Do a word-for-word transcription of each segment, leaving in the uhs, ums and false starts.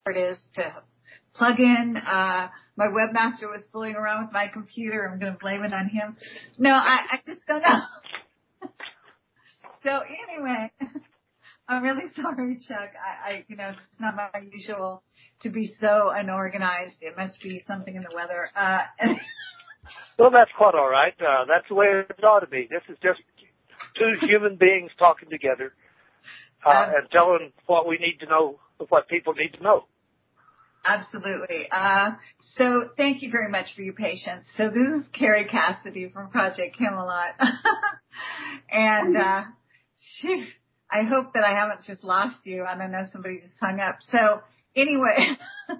it is to plug in. Uh, my webmaster was fooling around with my computer. I'm going to blame it on him. No, I, I just don't know. So anyway, I'm really sorry, Chuck. I, I, you know, it's not my usual to be so unorganized. It must be something in the weather. Uh, well, that's quite all right. Uh, that's the way it ought to be. This is just two human beings talking together uh, um, and telling what we need to know, what people need to know. Absolutely. Uh, so thank you very much for your patience. So this is Carrie Cassidy from Project Camelot. and, uh, she, I hope that I haven't just lost you. I don't know, somebody just hung up. So anyway,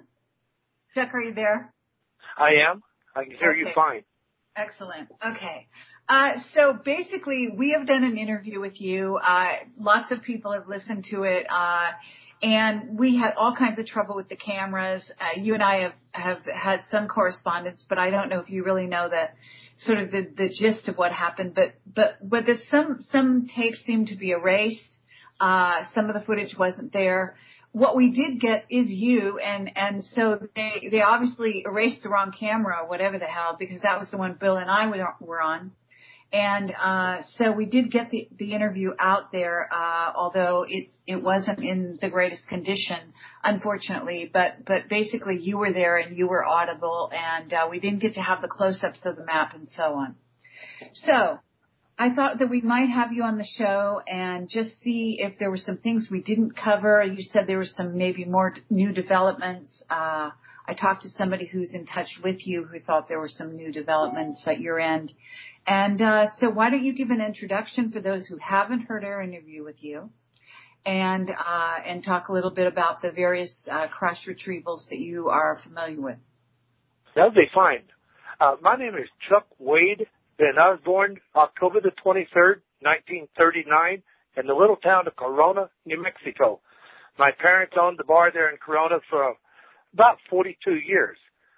Chuck, are you there? I am. I can hear okay. you fine. Excellent. Okay. Uh, so basically we have done an interview with you. Uh, lots of people have listened to it. Uh, And we had all kinds of trouble with the cameras. Uh, you and I have, have had some correspondence, but I don't know if you really know the sort of the, the gist of what happened. But but but there's some some tapes seem to be erased. Uh, some of the footage wasn't there. What we did get is you, and and so they they obviously erased the wrong camera, whatever the hell, because that was the one Bill and I were, were on. And uh so we did get the, the interview out there, uh, although it it wasn't in the greatest condition, unfortunately. But but basically, you were there and you were audible, and uh, we didn't get to have the close-ups of the map and so on. So I thought that we might have you on the show and just see if there were some things we didn't cover. You said there were some maybe more new developments. Uh, I talked to somebody who's in touch with you who thought there were some new developments at your end. And uh, so why don't you give an introduction for those who haven't heard our interview with you, and uh, and talk a little bit about the various uh, crash retrievals that you are familiar with. That would be fine. Uh, my name is Chuck Wade, and I was born October the twenty-third, nineteen thirty-nine, in the little town of Corona, New Mexico. My parents owned the bar there in Corona for about forty-two years.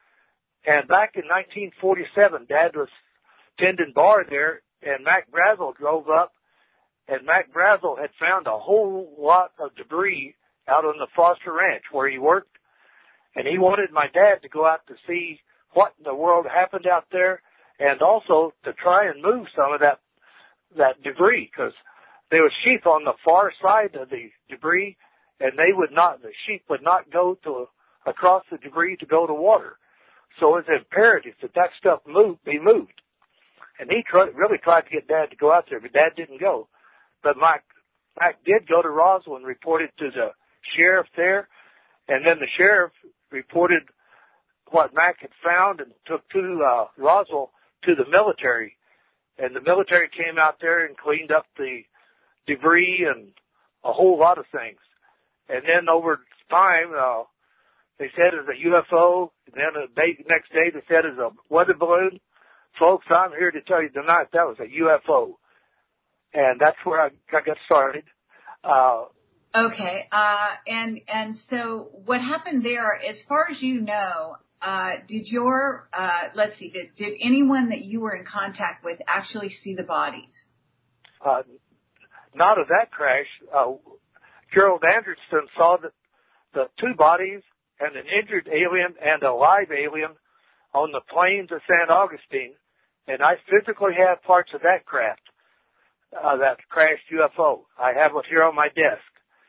And back in nineteen forty-seven, Dad was tending bar there, and Mac Brazel drove up, and Mac Brazel had found a whole lot of debris out on the Foster Ranch where he worked, and he wanted my dad to go out to see what in the world happened out there, and also to try and move some of that that debris, because there was sheep on the far side of the debris, and they would not, the sheep would not go to across the debris to go to water. So it was imperative that that stuff move, be moved. And he tried, really tried to get Dad to go out there, but Dad didn't go. But Mike, Mike did go to Roswell and reported to the sheriff there, and then the sheriff reported what Mac had found and took to uh, Roswell to the military. And the military came out there and cleaned up the debris and a whole lot of things. And then over time, uh, they said it was a U F O. And then the day, next day they said it was a weather balloon. Folks, I'm here to tell you tonight that was a U F O. And that's where I, I got started. Uh, okay. Uh, and, and so what happened there, as far as you know, uh, did your, uh, let's see, did, did anyone that you were in contact with actually see the bodies? Uh, not of that crash. Uh, Gerald Anderson saw the, the two bodies and an injured alien and a live alien on the plains of Saint Augustine. And I physically have parts of that craft, uh, that crashed U F O. I have it here on my desk.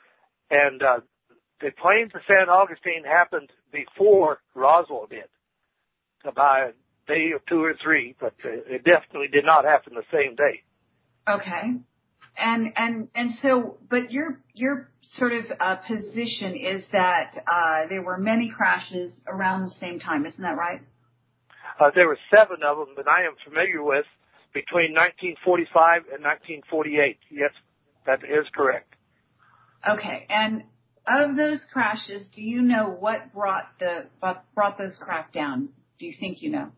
And, uh, the plains of Saint Augustine happened before Roswell did, about a day or two or three, but uh, it definitely did not happen the same day. Okay. And, and, and so, but your, your sort of, uh, position is that, uh, there were many crashes around the same time. Isn't that right? Uh, there were seven of them that I am familiar with between nineteen forty-five and nineteen forty-eight. Yes, that is correct. Okay. And of those crashes, do you know what brought the, what brought those craft down? Do you think you know?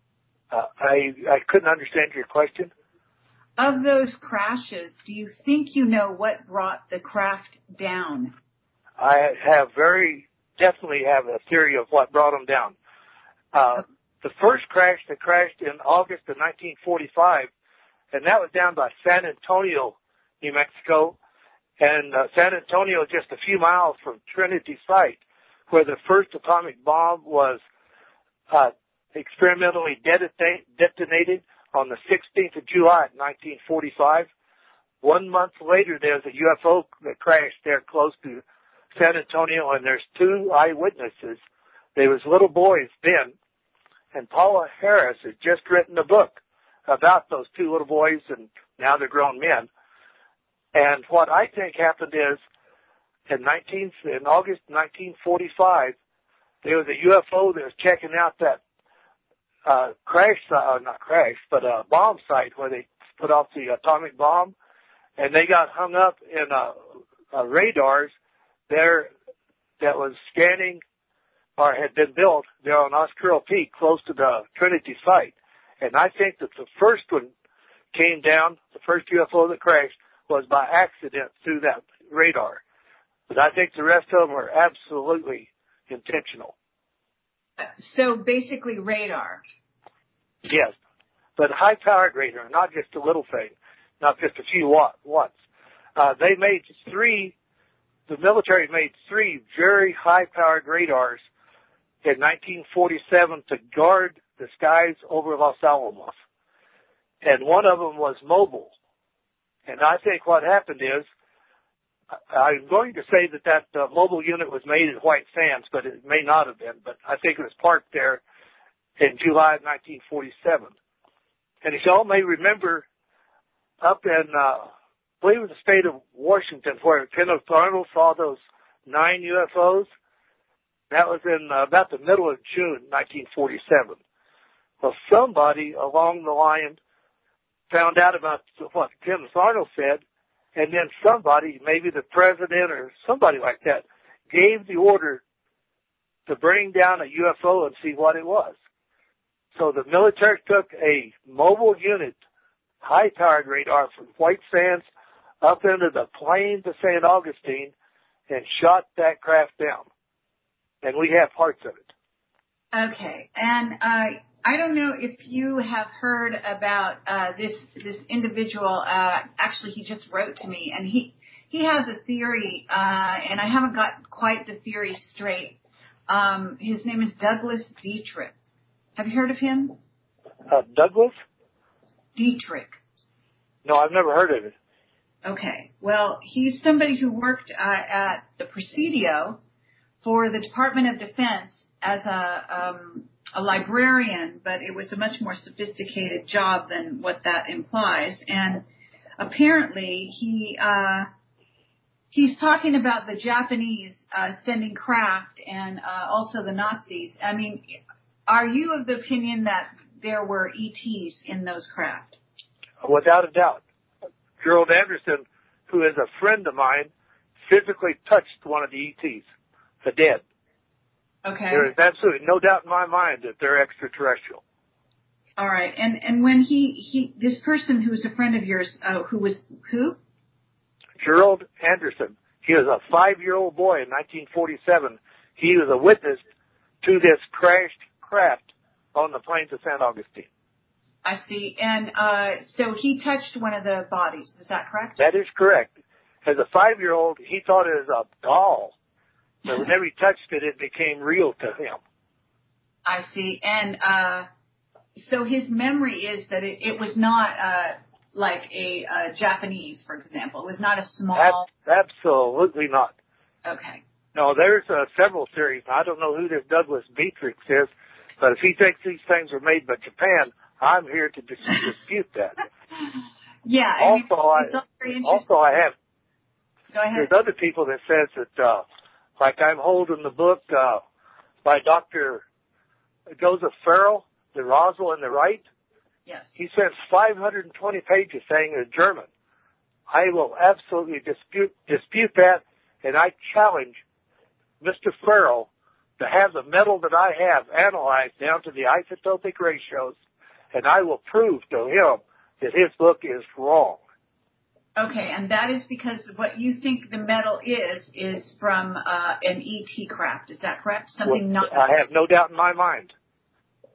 Uh, I, I couldn't understand your question. Of those crashes, do you think you know what brought the craft down? I have very definitely have a theory of what brought them down. Uh, okay. The first crash that crashed in August of nineteen forty-five, and that was down by San Antonio, New Mexico, and uh, San Antonio just a few miles from Trinity site. where the first atomic bomb was uh, experimentally detonate, detonated on the sixteenth of July, nineteen forty-five. One month later, there's a U F O that crashed there close to San Antonio, and there's two eyewitnesses. They was little boys then, and Paula Harris has just written a book about those two little boys, and now they're grown men. And what I think happened is, in nineteen in August nineteen forty-five, there was a U F O that was checking out that uh, crash, uh, not crash, but a bomb site where they put off the atomic bomb, and they got hung up in uh, uh, radars there that was scanning or had been built there on Oscaril Peak close to the Trinity site. And I think that the first one came down, the first U F O that crashed, was by accident through that radar. But I think the rest of them are absolutely intentional. So basically radar. Yes, but high-powered radar, not just a little thing, not just a few watt, watts. Uh, they made three, the military made three very high-powered radars in nineteen forty-seven to guard the skies over Los Alamos. And one of them was mobile. And I think what happened is, I'm going to say that that uh, mobile unit was made in White Sands, but it may not have been. But I think it was parked there in July of nineteen forty-seven. And as you all may remember, up in, uh, I believe it was the state of Washington, where Kenneth Arnold saw those nine U F Os, that was in uh, about the middle of June nineteen forty-seven. Well, somebody along the line found out about what Kenneth Arnold said, and then somebody, maybe the president or somebody like that, gave the order to bring down a U F O and see what it was. So the military took a mobile unit, high-powered radar from White Sands up into the plains of Saint Augustine and shot that craft down. And we have parts of it. Okay. And uh, I don't know if you have heard about uh, this this individual. Uh, actually, he just wrote to me, and he he has a theory, uh, and I haven't got quite the theory straight. Um, his name is Douglas Dietrich. Have you heard of him? Uh, Douglas? Dietrich. No, I've never heard of it. Okay. Well, he's somebody who worked uh, at the Presidio for the Department of Defense as a um, a librarian, but it was a much more sophisticated job than what that implies. And apparently, he uh, he's talking about the Japanese uh, sending craft and uh, also the Nazis. I mean, are you of the opinion that there were E Ts in those craft? Without a doubt. Gerald Anderson, who is a friend of mine, physically touched one of the E Ts, the dead. Okay. There is absolutely no doubt in my mind that they're extraterrestrial. All right. And and when he, he this person who was a friend of yours, uh, who was who? Gerald Anderson. He was a five-year-old boy in nineteen forty-seven. He was a witness to this crashed craft on the plains of Saint Augustine. I see. And uh, so he touched one of the bodies. Is that correct? That is correct. As a five-year-old, he thought it was a doll. But whenever he touched it, it became real to him. I see. And uh, so his memory is that it, it was not uh, like a uh, Japanese, for example. It was not a small... Ab- absolutely not. Okay. No, there's uh, several theories. I don't know who this Douglas Dietrich is, but if he thinks these things were made by Japan, I'm here to dis- dispute that. Yeah. I also, mean, it's I, all very also I have... Go ahead. There's other people that says that... Uh, Like I'm holding the book uh, by Doctor Joseph Farrell, The Roswell and the Right. Yes. He spends five hundred twenty pages saying in German. I will absolutely dispute dispute that, and I challenge Mister Farrell to have the metal that I have analyzed down to the isotopic ratios, and I will prove to him that his book is wrong. Okay, and that is because what you think the metal is, is from uh, an E T craft. Is that correct? Something well, not... I have no doubt in my mind.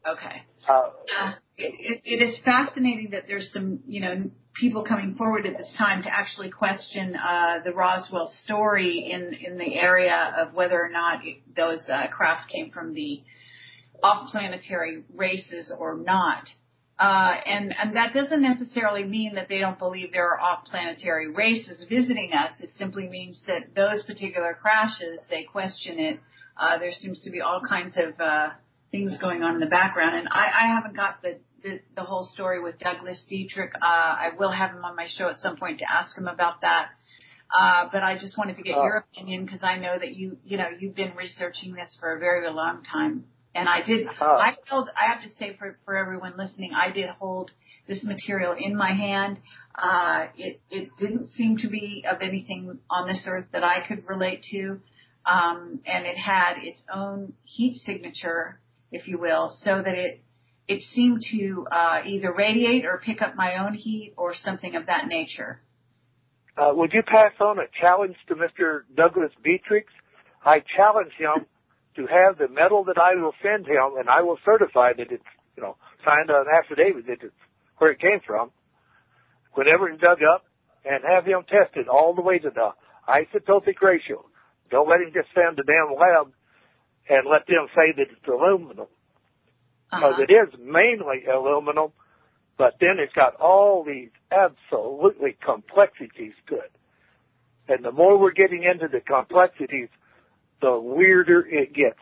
Okay. Uh, Uh, it, it is fascinating that there's some, you know, people coming forward at this time to actually question uh, the Roswell story in, in the area of whether or not it, those uh, craft came from the off-planetary races or not. Uh, and, and that doesn't necessarily mean that they don't believe there are off-planetary races visiting us. It simply means that those particular crashes, they question it. Uh, there seems to be all kinds of uh, things going on in the background. And I, I haven't got the, the, the whole story with Douglas Dietrich. Uh, I will have him on my show at some point to ask him about that. Uh, but I just wanted to get uh, your opinion because I know that you, you know, you've been researching this for a very long time. And I did, uh, I held, I have to say for, for everyone listening, I did hold this material in my hand. Uh, it, it didn't seem to be of anything on this earth that I could relate to. Um, and it had its own heat signature, if you will, so that it, it seemed to, uh, either radiate or pick up my own heat or something of that nature. uh, would you pass on a challenge to Mister Douglas Dietrich? I challenge him to have the metal that I will send him, and I will certify that it's, you know, signed on an affidavit that it's where it came from, whenever it's dug up, and have him tested all the way to the isotopic ratio. Don't let him just send the damn lab and let them say that it's aluminum. Because Uh-huh. it is mainly aluminum, but then it's got all these absolutely complexities to it. And the more we're getting into the complexities, the weirder it gets.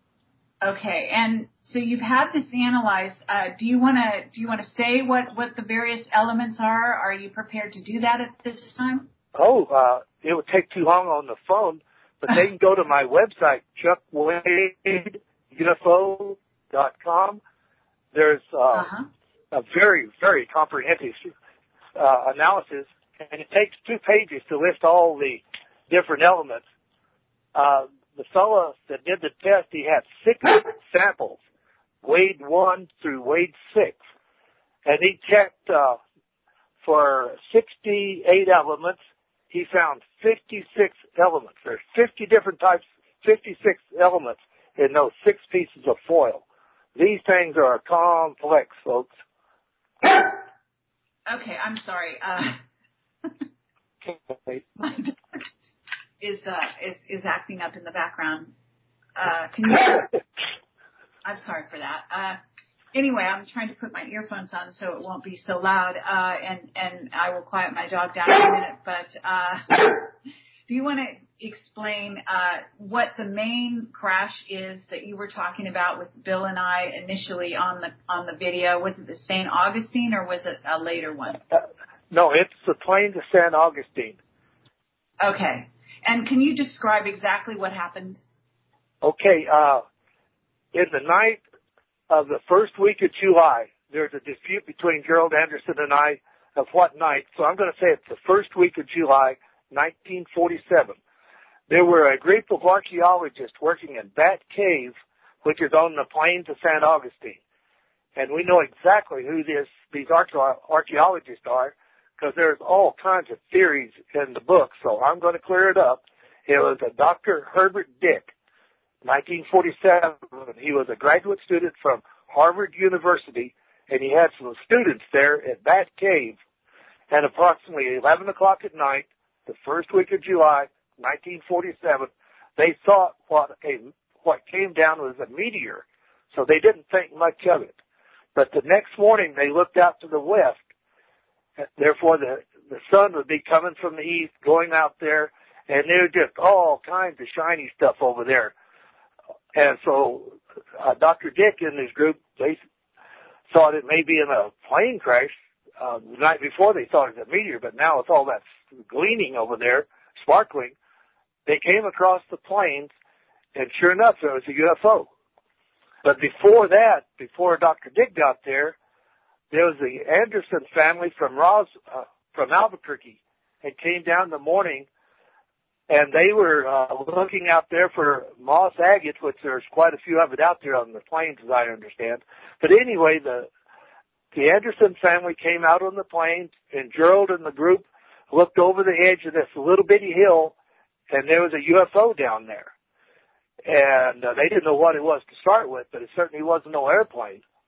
Okay, and so you've had this analyzed. Uh, do you want to do you want to say what, what the various elements are? Are you prepared to do that at this time? Oh, uh, it would take too long on the phone, but they can go to my website, chuck wade U F O dot com. There's uh, Uh-huh. a very, very comprehensive uh, analysis, and it takes two pages to list all the different elements. Uh, the fellow that did the test, he had six samples, Wade one through Wade six, and he checked uh, for sixty-eight elements. He found fifty-six elements. There's fifty different types, fifty-six elements in those six pieces of foil. These things are complex, folks. Okay, I'm sorry. Uh, my dog is uh is is acting up in the background. Uh, can you? I'm sorry for that. Uh, anyway, I'm trying to put my earphones on so it won't be so loud. Uh, and and I will quiet my dog down in a minute. But uh, do you want to explain uh, what the main crash is that you were talking about with Bill and I initially on the on the video? Was it the Saint Augustine or was it a later one? Uh, no, it's the plane to San Augustine. Okay. And can you describe exactly what happened? Okay, uh, in the night of the first week of July, there's a dispute between Gerald Anderson and I of what night. So I'm going to say it's the first week of July, nineteen forty-seven. There were a group of archaeologists working in Bat Cave, which is on the plain to San Augustine. And we know exactly who this, these archaeologists are, because there's all kinds of theories in the book, so I'm going to clear it up. It was a Doctor Herbert Dick, nineteen forty-seven. He was a graduate student from Harvard University, and he had some students there at Bat Cave. And approximately eleven o'clock at night, the first week of July, nineteen forty-seven, they thought what a what came down was a meteor, so they didn't think much of it. But the next morning, they looked out to the west. Therefore, the, the sun would be coming from the east, going out there, and there was just all kinds of shiny stuff over there. And so uh, Doctor Dick and his group, they thought it may be in a plane crash. Uh, the night before, they thought it was a meteor, but now with all that gleaming over there, sparkling, they came across the plains, and sure enough, there was a U F O. But before that, before Doctor Dick got there, there was the Anderson family from Ros, uh, from Albuquerque, and came down in the morning, and they were uh, looking out there for moss agate, which there's quite a few of it out there on the plains, as I understand. But anyway, the the Anderson family came out on the plains, and Gerald and the group looked over the edge of this little bitty hill, and there was a U F O down there. And uh, they didn't know what it was to start with, but it certainly wasn't no airplane.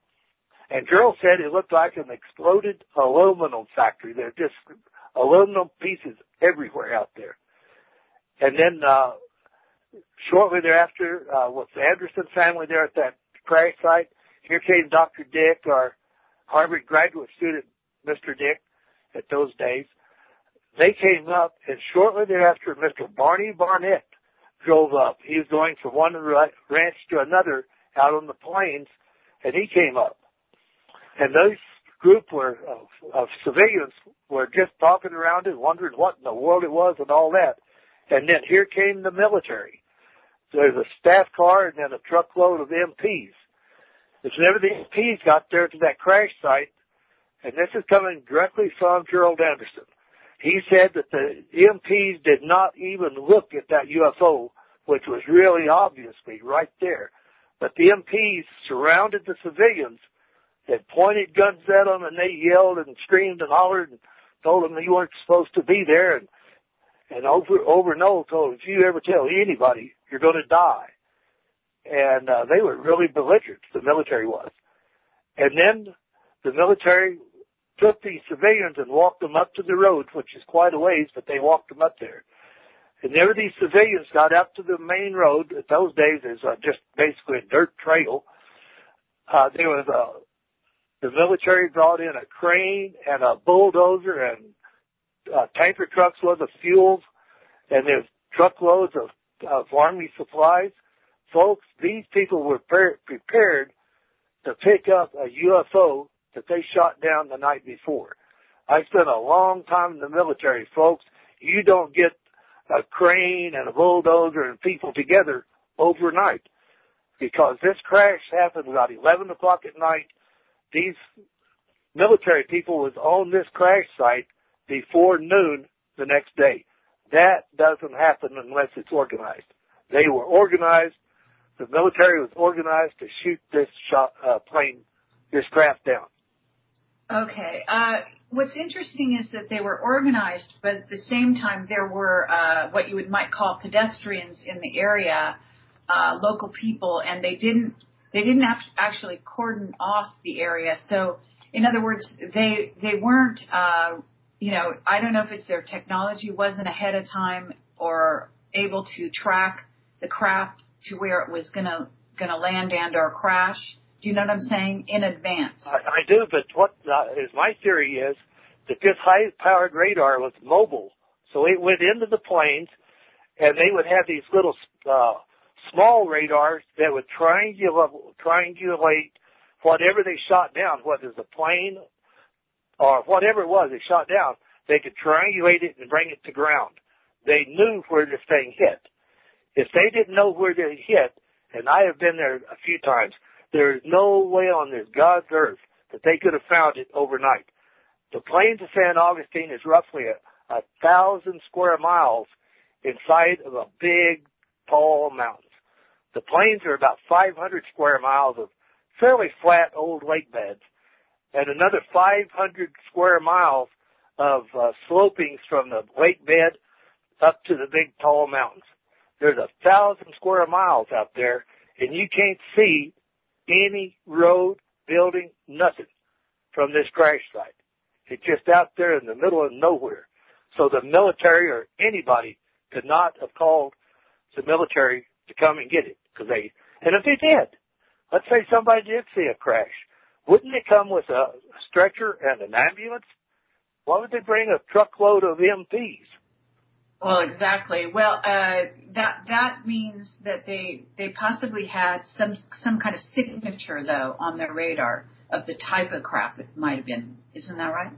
And Gerald said it looked like an exploded aluminum factory. There were just aluminum pieces everywhere out there. And then uh, shortly thereafter, uh, with the Anderson family there at that crash site, here came Doctor Dick, our Harvard graduate student, Mister Dick, at those days. They came up, and shortly thereafter, Mister Barney Barnett drove up. He was going from one ranch to another out on the plains, and he came up. And those group were of, of civilians were just talking around it, wondering what in the world it was and all that. And then here came the military. So there's a staff car and then a truckload of M Ps. And whenever the M Ps got there to that crash site, and this is coming directly from Gerald Anderson, he said that the M Ps did not even look at that U F O, which was really obviously right there. But the M Ps surrounded the civilians and pointed guns at them, and they yelled and screamed and hollered and told them you weren't supposed to be there. And, and over, over and over told them, if you ever tell anybody, you're going to die. And uh, they were really belligerent, the military was. And then the military took these civilians and walked them up to the road, which is quite a ways, but they walked them up there. And there these civilians got up to the main road. At those days, it was uh, just basically a dirt trail. Uh, there was a, the military brought in a crane and a bulldozer and uh, tanker trucks with the fuels, and there's truckloads of, of Army supplies. Folks, these people were pre- prepared to pick up a U F O that they shot down the night before. I spent a long time in the military, folks. You don't get a crane and a bulldozer and people together overnight, because this crash happened about eleven o'clock at night. These military people was on this crash site before noon the next day. That doesn't happen unless it's organized. They were organized. The military was organized to shoot this shot, uh, plane, this craft down. Okay. Uh, what's interesting is that they were organized, but at the same time there were uh, what you would might call pedestrians in the area, uh, local people, and they didn't they didn't actually cordon off the area. So, in other words, they they weren't. Uh, you know, I don't know if it's their technology wasn't ahead of time or able to track the craft to where it was gonna gonna land and or crash. Do you know what I'm saying? In advance. I, I do, but what uh, is my theory is that this high-powered radar was mobile, so it went into the planes, and they would have these little uh, small radars that would triangulate, triangulate whatever they shot down, whether it was a plane or whatever it was they shot down. They could triangulate it and bring it to ground. They knew where this thing hit. If they didn't know where they hit, and I have been there a few times, there is no way on this God's earth that they could have found it overnight. The plains of San Augustine is roughly a, a thousand square miles inside of a big, tall mountains. The plains are about five hundred square miles of fairly flat old lake beds, and another five hundred square miles of uh, slopings from the lake bed up to the big, tall mountains. There's a thousand square miles out there, and you can't see any road, building, nothing from this crash site. It's just out there in the middle of nowhere. So the military or anybody could not have called the military to come and get it. Cause they, and if they did, let's say somebody did see a crash, wouldn't they come with a stretcher and an ambulance? Why would they bring a truckload of M Ps? Well, exactly. Well, uh, that that means that they they possibly had some some kind of signature, though, on their radar of the type of craft it might have been. Isn't that right?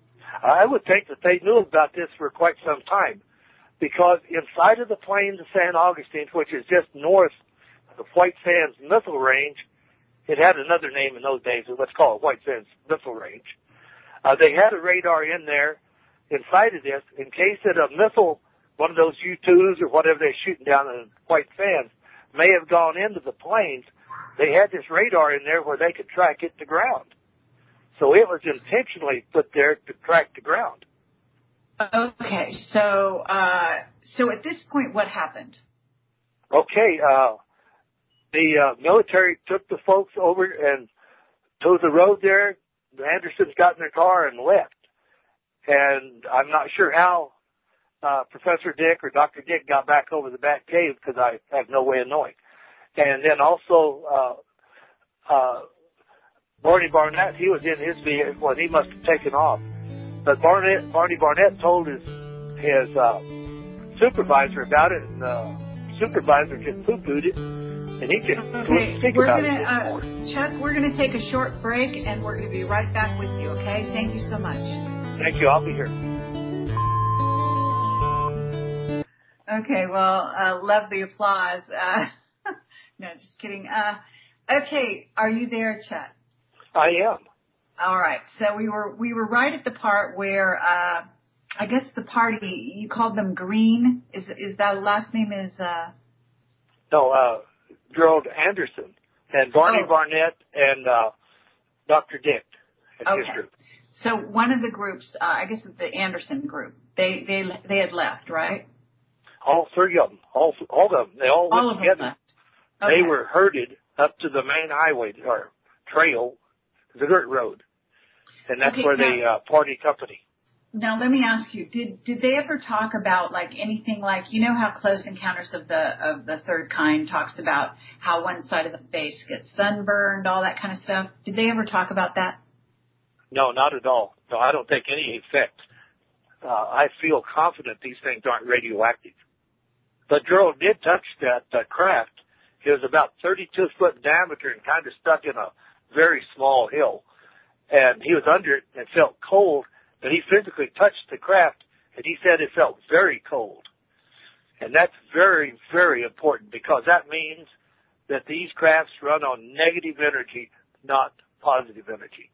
I would think that they knew about this for quite some time, because inside of the plains of San Augustine, which is just north of the White Sands Missile Range, it had another name in those days. Let's call it White Sands Missile Range. Uh, they had a radar in there inside of this in case that a missile, one of those U twos or whatever they're shooting down in White Sands, may have gone into the plains. They had this radar in there where they could track it to ground. So it was intentionally put there to track the ground. Okay, so uh, so at this point, what happened? Okay, uh, the uh, military took the folks over and towed the road there. The Andersons got in their car and left. And I'm not sure how uh, Professor Dick or Doctor Dick got back over the back cave because I have no way of knowing. And then also, uh, uh, Barney Barnett, he was in his vehicle and he must have taken off. But Barnett, Barney Barnett told his, his, uh, supervisor about it, and the supervisor just poo-pooed it, and he just okay, wouldn't speak we're about gonna, it anymore. Uh, Chuck, we're going to take a short break, and we're going to be right back with you, okay? Thank you so much. Thank you. I'll be here. Okay, well, uh, love the applause. Uh, no, just kidding. Uh, okay, are you there, Chuck? I am. All right. So we were we were right at the part where uh, I guess the party you called them Green. Is is that last name is? Uh... No, uh, Gerald Anderson and Barney oh. Barnett and uh, Doctor Dick and okay. his group. So one of the groups, uh, I guess it's the Anderson group. They they they had left, right? All three of them, all all of them, they all, all went of together. Them left. Okay. They were herded up to the main highway or trail, the dirt road, and that's okay, where now, they uh, party company. Now let me ask you: Did did they ever talk about like anything like you know how Close Encounters of the of the Third Kind talks about how one side of the face gets sunburned, all that kind of stuff? Did they ever talk about that? No, not at all. No, I don't take any effect. Uh, I feel confident these things aren't radioactive. But Gerald did touch that uh, craft. It was about thirty-two foot in diameter and kind of stuck in a very small hill. And he was under it and felt cold, but he physically touched the craft, and he said it felt very cold. And that's very, very important because that means that these crafts run on negative energy, not positive energy.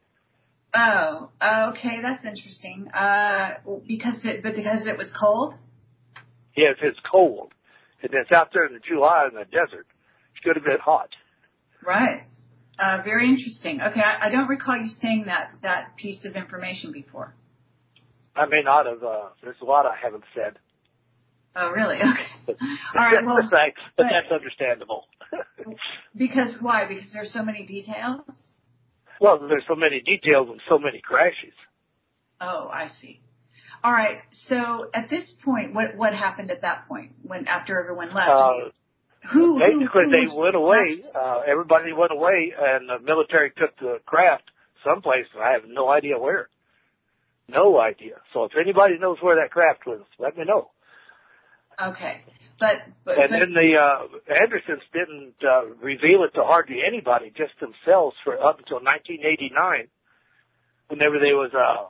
Oh, okay, that's interesting. Uh, because it, but because it was cold? Yes, it's cold. And it's out there in the July in the desert. It could have been hot. Right. Uh, very interesting. Okay, I, I don't recall you saying that, that piece of information before. I may not have. Uh, there's a lot I haven't said. Oh, really? Okay. All right, well. but, but, but that's understandable. Because why? Because there's so many details? Well, there's so many details and so many crashes. Oh, I see. All right. So at this point, what what happened at that point when after everyone left? Uh, who basically, who, who they went away. Uh, everybody went away, and the military took the craft someplace. I have no idea where. No idea. So if anybody knows where that craft was, let me know. Okay. But, but and but, then the uh, Andersons didn't uh, reveal it to hardly anybody, just themselves, for up until nineteen eighty-nine, whenever there was a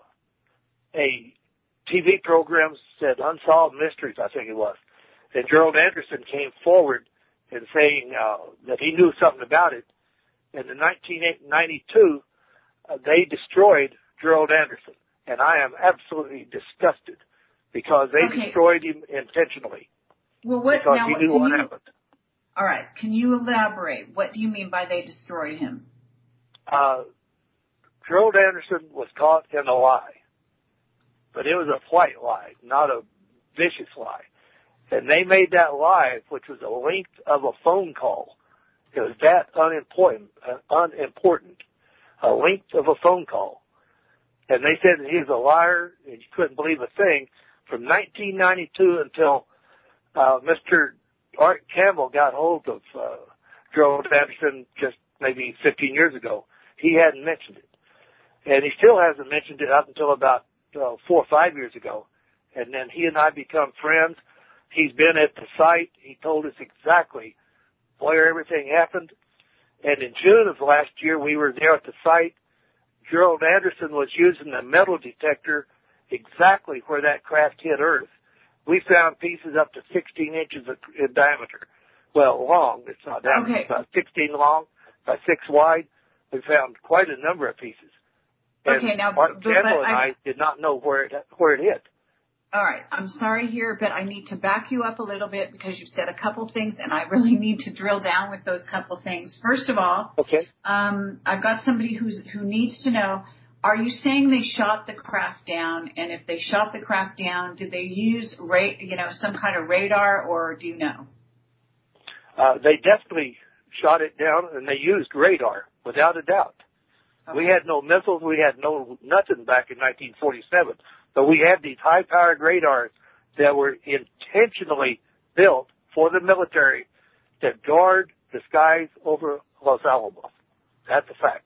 a T V program said Unsolved Mysteries, I think it was, and Gerald Anderson came forward and saying uh, that he knew something about it. And in nineteen ninety-two, uh, they destroyed Gerald Anderson, and I am absolutely disgusted because they okay. destroyed him intentionally. Well, what, because now, he knew what you, happened. All right. Can you elaborate? What do you mean by they destroyed him? Uh, Gerald Anderson was caught in a lie. But it was a white lie, not a vicious lie. And they made that lie, which was the length of a phone call. It was that unimportant, uh, unimportant, a length of a phone call. And they said that he was a liar, and you couldn't believe a thing, from nineteen ninety-two until Uh, Mister Art Campbell got hold of uh, Gerald Anderson just maybe fifteen years ago. He hadn't mentioned it. And he still hasn't mentioned it up until about uh, four or five years ago. And then he and I become friends. He's been at the site. He told us exactly where everything happened. And in June of last year, we were there at the site. Gerald Anderson was using a metal detector exactly where that craft hit Earth. We found pieces up to sixteen inches in diameter. Well, long. It's not diameter. Okay. It's about sixteen long by six wide. We found quite a number of pieces. And okay, now, Art but, Campbell but and I, I did not know where it where it hit. All right. I'm sorry here, but I need to back you up a little bit because you've said a couple things, and I really need to drill down with those couple things. First of all, okay. um, I've got somebody who's who needs to know. Are you saying they shot the craft down? And if they shot the craft down, did they use ra- you know, some kind of radar, or do you know? Uh, they definitely shot it down, and they used radar, without a doubt. Okay. We had no missiles. We had no nothing back in nineteen forty-seven. But we had these high-powered radars that were intentionally built for the military to guard the skies over Los Alamos. That's a fact.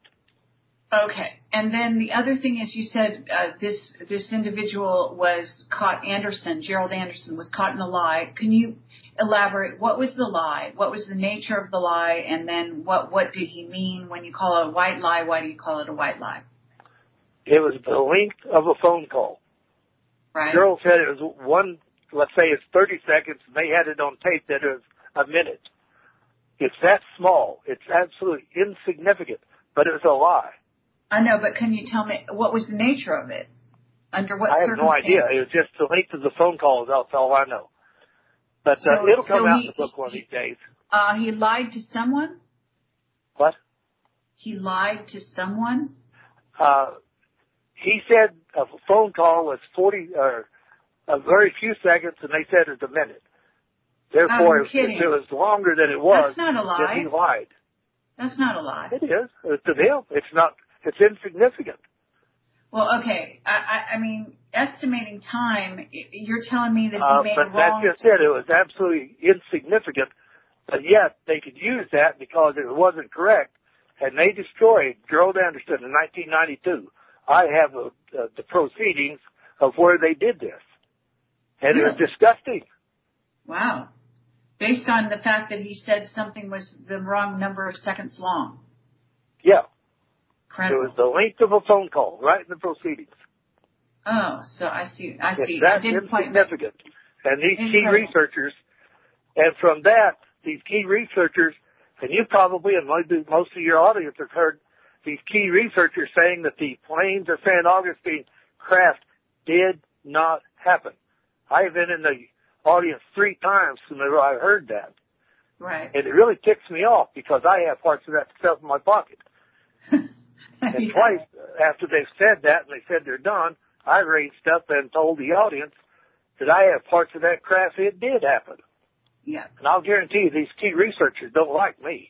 Okay. And then the other thing is you said uh, this this individual was caught, Anderson, Gerald Anderson, was caught in a lie. Can you elaborate? What was the lie? What was the nature of the lie? And then what, what did he mean when you call it a white lie? Why do you call it a white lie? It was the length of a phone call. Right. Gerald said it was one, let's say it's thirty seconds, and they had it on tape that it was a minute. It's that small. It's absolutely insignificant, but it was a lie. I know, but can you tell me what was the nature of it? Under what I have no circumstances? idea. It was just the length of the phone calls. That's all I know. But uh, so, it'll come so out he, in the book one of these days. Uh, he lied to someone? What? He lied to someone? Uh, he said a phone call was forty, or a very few seconds, and they said it's a minute. Therefore, I'm if, kidding. if it was longer than it was, that's not a lie. then he lied. That's not a lie. It is. To them, it's not. It's insignificant. Well, okay. I, I, I mean, estimating time, you're telling me that he uh, made but a wrong... that's just it. It was absolutely insignificant. But yet, they could use that because it wasn't correct. And they destroyed Gerald Anderson in nineteen ninety-two. I have a, uh, the proceedings of where they did this. And Really? it was disgusting. Wow. Based on the fact that he said something was the wrong number of seconds long. Yeah. Incredible. It was the length of a phone call, right in the proceedings. Oh, so I see. I see. It's that I didn't quite insignificant. And these Incredible. key researchers, and from that, these key researchers, and you probably, and maybe most of your audience have heard these key researchers saying that the plains of Saint Augustine craft did not happen. I have been in the audience three times whenever I heard that. Right. And it really ticks me off because I have parts of that stuff in my pocket. And yeah. twice after they've said that and they said they're done, I raised up and told the audience that I have parts of that craft. It did happen. Yeah. And I'll guarantee you these key researchers don't like me.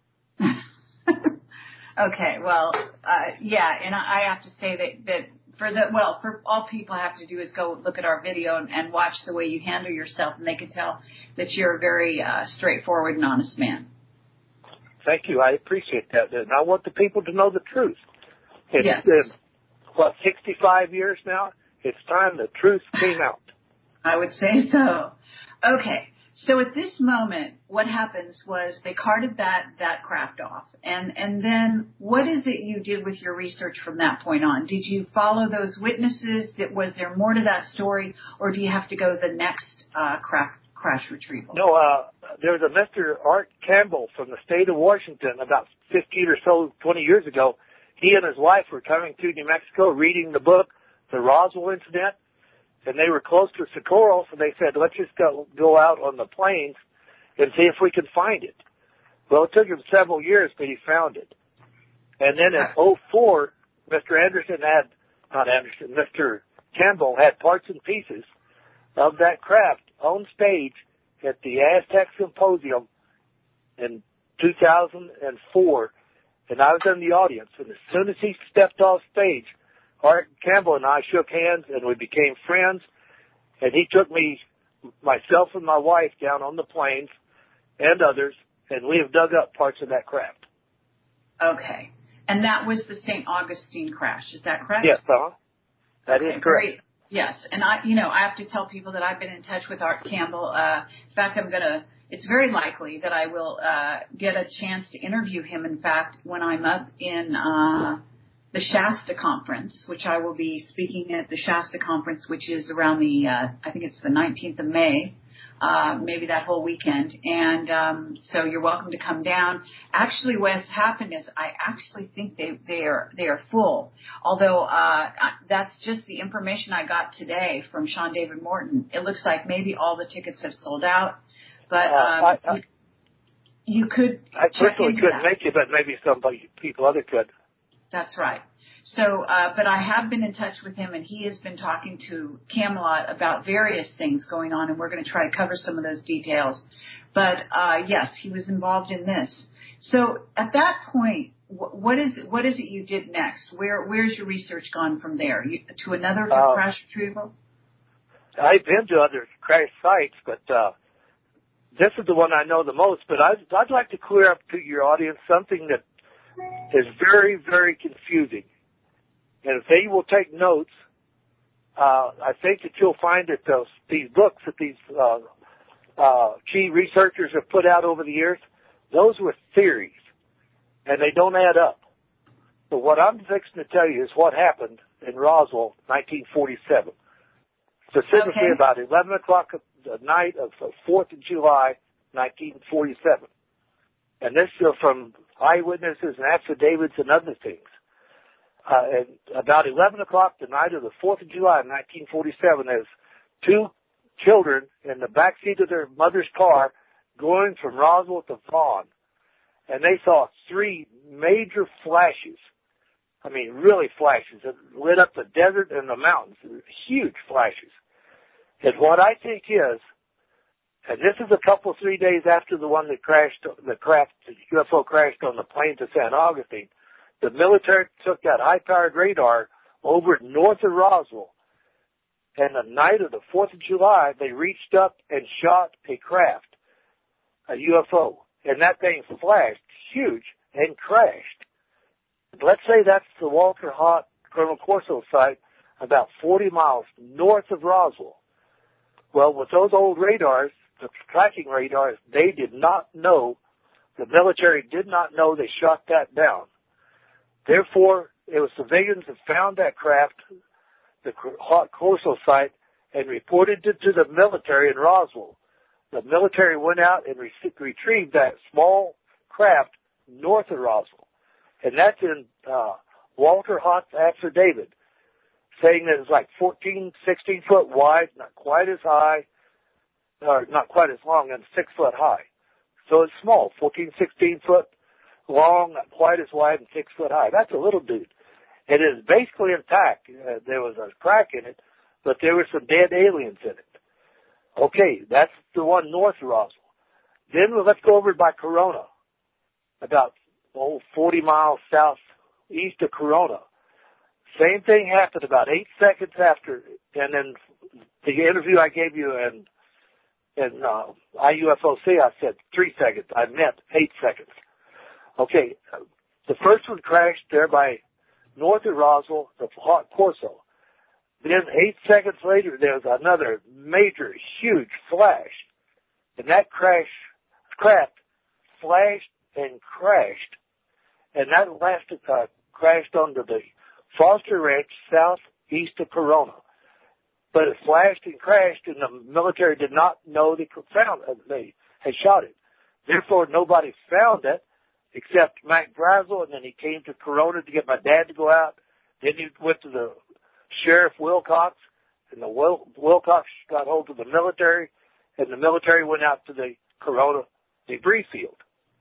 Okay. Well, uh, yeah. And I, I have to say that, that for the, well, for all people have to do is go look at our video and, and watch the way you handle yourself, and they can tell that you're a very uh, straightforward and honest man. Thank you. I appreciate that. And I want the people to know the truth. It's Yes. been, what, sixty-five years now? It's time the truth came out. I would say so. Okay. So at this moment, what happens was they carted that, that craft off. And, and then what is it you did with your research from that point on? Did you follow those witnesses? That, was there more to that story? Or do you have to go the next uh, craft, crash retrieval? No, uh, there was a Mister Art Campbell from the state of Washington about fifteen or so, twenty years ago. He and his wife were coming to New Mexico reading the book, The Roswell Incident, and they were close to Socorro, so they said, let's just go, go out on the plains and see if we can find it. Well, it took him several years, but he found it. And then in oh four, Mister Anderson had, not Anderson, Mister Campbell had parts and pieces of that craft on stage at the Aztec Symposium in two thousand four, and I was in the audience. And as soon as he stepped off stage, Art Campbell and I shook hands, and we became friends. And he took me, myself and my wife, down on the plains and others, and we have dug up parts of that craft. Okay. And that was the Saint Augustine crash. Is that correct? Yes, uh-huh. That okay, is correct. Great. Yes, and I, you know, I have to tell people that I've been in touch with Art Campbell. Uh, in fact, I'm gonna. It's very likely that I will uh, get a chance to interview him. In fact, when I'm up in uh, the Shasta conference, which I will be speaking at the Shasta conference, which is around the, uh, I think it's the nineteenth of May. Uh, maybe that whole weekend. And um, so you're welcome to come down. Actually, what's happened is I actually think they, they are they are full. Although uh, that's just the information I got today from Sean David Morton. It looks like maybe all the tickets have sold out. But um, uh, I, I, you, you could I check personally into couldn't that. make it, but maybe some people other could. That's right. So, uh, but I have been in touch with him, and he has been talking to Camelot about various things going on, and we're going to try to cover some of those details. But, uh, yes, he was involved in this. So at that point, what is what is it you did next? Where where's your research gone from there? You, to another uh, crash retrieval? I've been to other crash sites, but uh, this is the one I know the most. But I'd, I'd like to clear up to your audience something that is very, very confusing. And if they will take notes, uh, I think that you'll find that those, these books that these uh, uh, key researchers have put out over the years, those were theories, and they don't add up. So what I'm fixing to tell you is what happened in Roswell, nineteen forty-seven. Specifically okay. about eleven o'clock the night of the fourth of July, nineteen forty-seven. And this is from eyewitnesses and affidavits and other things. Uh, and about eleven o'clock the night of the fourth of July, nineteen forty-seven, there's two children in the back seat of their mother's car going from Roswell to Vaughn. And they saw three major flashes. I mean, really flashes that lit up the desert and the mountains. Huge flashes. And what I think is, and this is a couple, three days after the one that crashed, the craft, the U F O crashed on the plains of San Augustine, the military took that high-powered radar over north of Roswell. And the night of the fourth of July, they reached up and shot a craft, a U F O. And that thing flashed huge and crashed. Let's say that's the Walter Haut Colonel Corso site about forty miles north of Roswell. Well, with those old radars, the tracking radars, they did not know, the military did not know they shot that down. Therefore, it was civilians that found that craft, the Haut Corso site, and reported it to the military in Roswell. The military went out and re- retrieved that small craft north of Roswell. And that's in uh, Walter Haut's affidavit, saying that it's like fourteen, sixteen foot wide, not quite as high, or not quite as long, and six foot high. So it's small, fourteen, sixteen foot long, not quite as wide, and six foot high. That's a little dude. It is basically intact. Uh, there was a crack in it, but there were some dead aliens in it. Okay, that's the one north of Roswell. Then let's go over by Corona, about oh, forty miles southeast of Corona. Same thing happened about eight seconds after, and then the interview I gave you in, in uh, I U F O C, I said three seconds. I meant eight seconds. Okay, the first one crashed there by north of Roswell, the Haut Corso. Then eight seconds later, there was another major, huge flash, and that crash, craft flashed and crashed, and that lasted, uh, crashed onto the Foster Ranch southeast of Corona. But it flashed and crashed, and the military did not know they found uh, they had shot it. Therefore, nobody found it except Mac Brazel, and then he came to Corona to get my dad to go out. Then he went to the Sheriff Wilcox, and the Wil- Wilcox got hold of the military, and the military went out to the Corona debris field.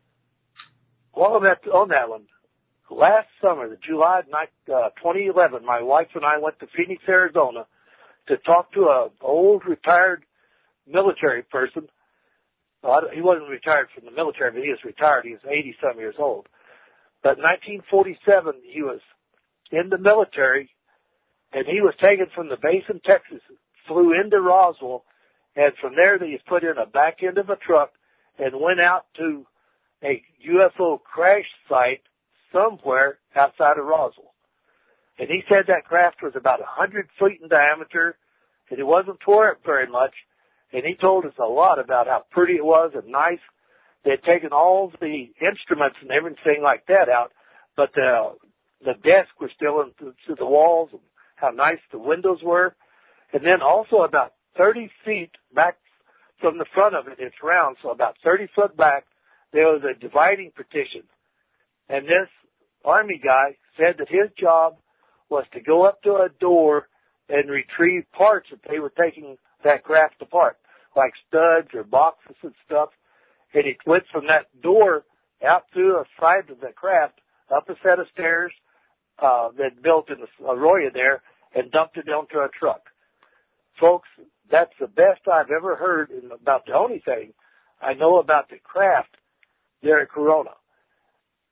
While I'm at, on that one, last summer, the July uh, twenty eleven, my wife and I went to Phoenix, Arizona, to talk to an old retired military person. Well, he wasn't retired from the military, but he was retired. He was eighty-some years old. But in nineteen forty-seven, he was in the military, and he was taken from the base in Texas, flew into Roswell, and from there he was put in a back end of a truck and went out to a U F O crash site somewhere outside of Roswell. And he said that craft was about one hundred feet in diameter, and it wasn't tore up very much. And he told us a lot about how pretty it was and nice. They had taken all the instruments and everything like that out, but the the desk was still into to the walls, and how nice the windows were. And then also about thirty feet back from the front of it, it's round, so about thirty foot back, there was a dividing partition. And this Army guy said that his job was to go up to a door and retrieve parts that they were taking that craft apart, like studs or boxes and stuff. And he went from that door out through a side of the craft, up a set of stairs uh, that built in the arroyo there, and dumped it onto a truck. Folks, that's the best I've ever heard in about the only thing I know about the craft there at Corona.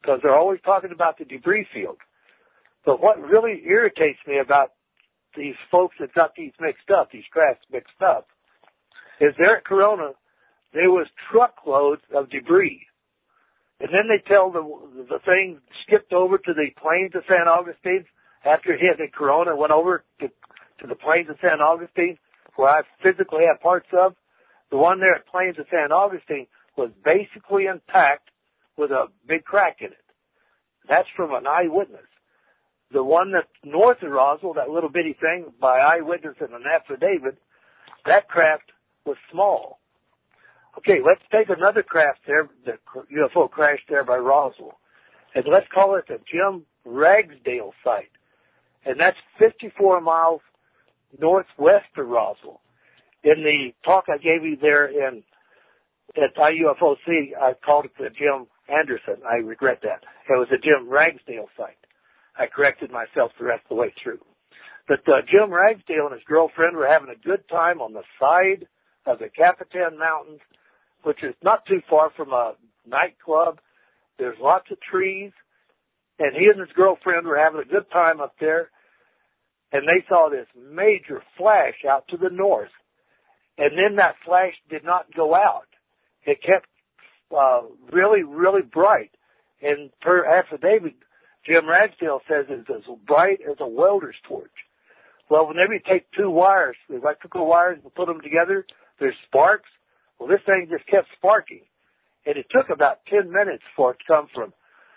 because they're always talking about the debris field. But what really irritates me about these folks that got these mixed up, these crafts mixed up, is there at Corona, there was truckloads of debris. And then they tell the the thing skipped over to the plains of San Augustine after it hit in Corona, went over to, to the plains of San Augustine, where I physically have parts of. The one there at plains of San Augustine was basically intact with a big crack in it. That's from an eyewitness. The one that's north of Roswell, that little bitty thing by eyewitness and an affidavit, that craft was small. Okay, let's take another craft there, the U F O crashed there by Roswell, and let's call it the Jim Ragsdale site. And that's fifty-four miles northwest of Roswell. In the talk I gave you there in at I U F O C, I called it the Jim Anderson. I regret that. It was the Jim Ragsdale site. I corrected myself the rest of the way through. But uh, Jim Ragsdale and his girlfriend were having a good time on the side of the Capitan Mountains, which is not too far from a nightclub. There's lots of trees, and he and his girlfriend were having a good time up there, and they saw this major flash out to the north. And then that flash did not go out. It kept uh, really, really bright. And per affidavit, Jim Ragsdale says it's as bright as a welder's torch. Well, whenever you take two wires, the electrical wires, and put them together, there's sparks. Well, this thing just kept sparking. And it took about ten minutes for it to come from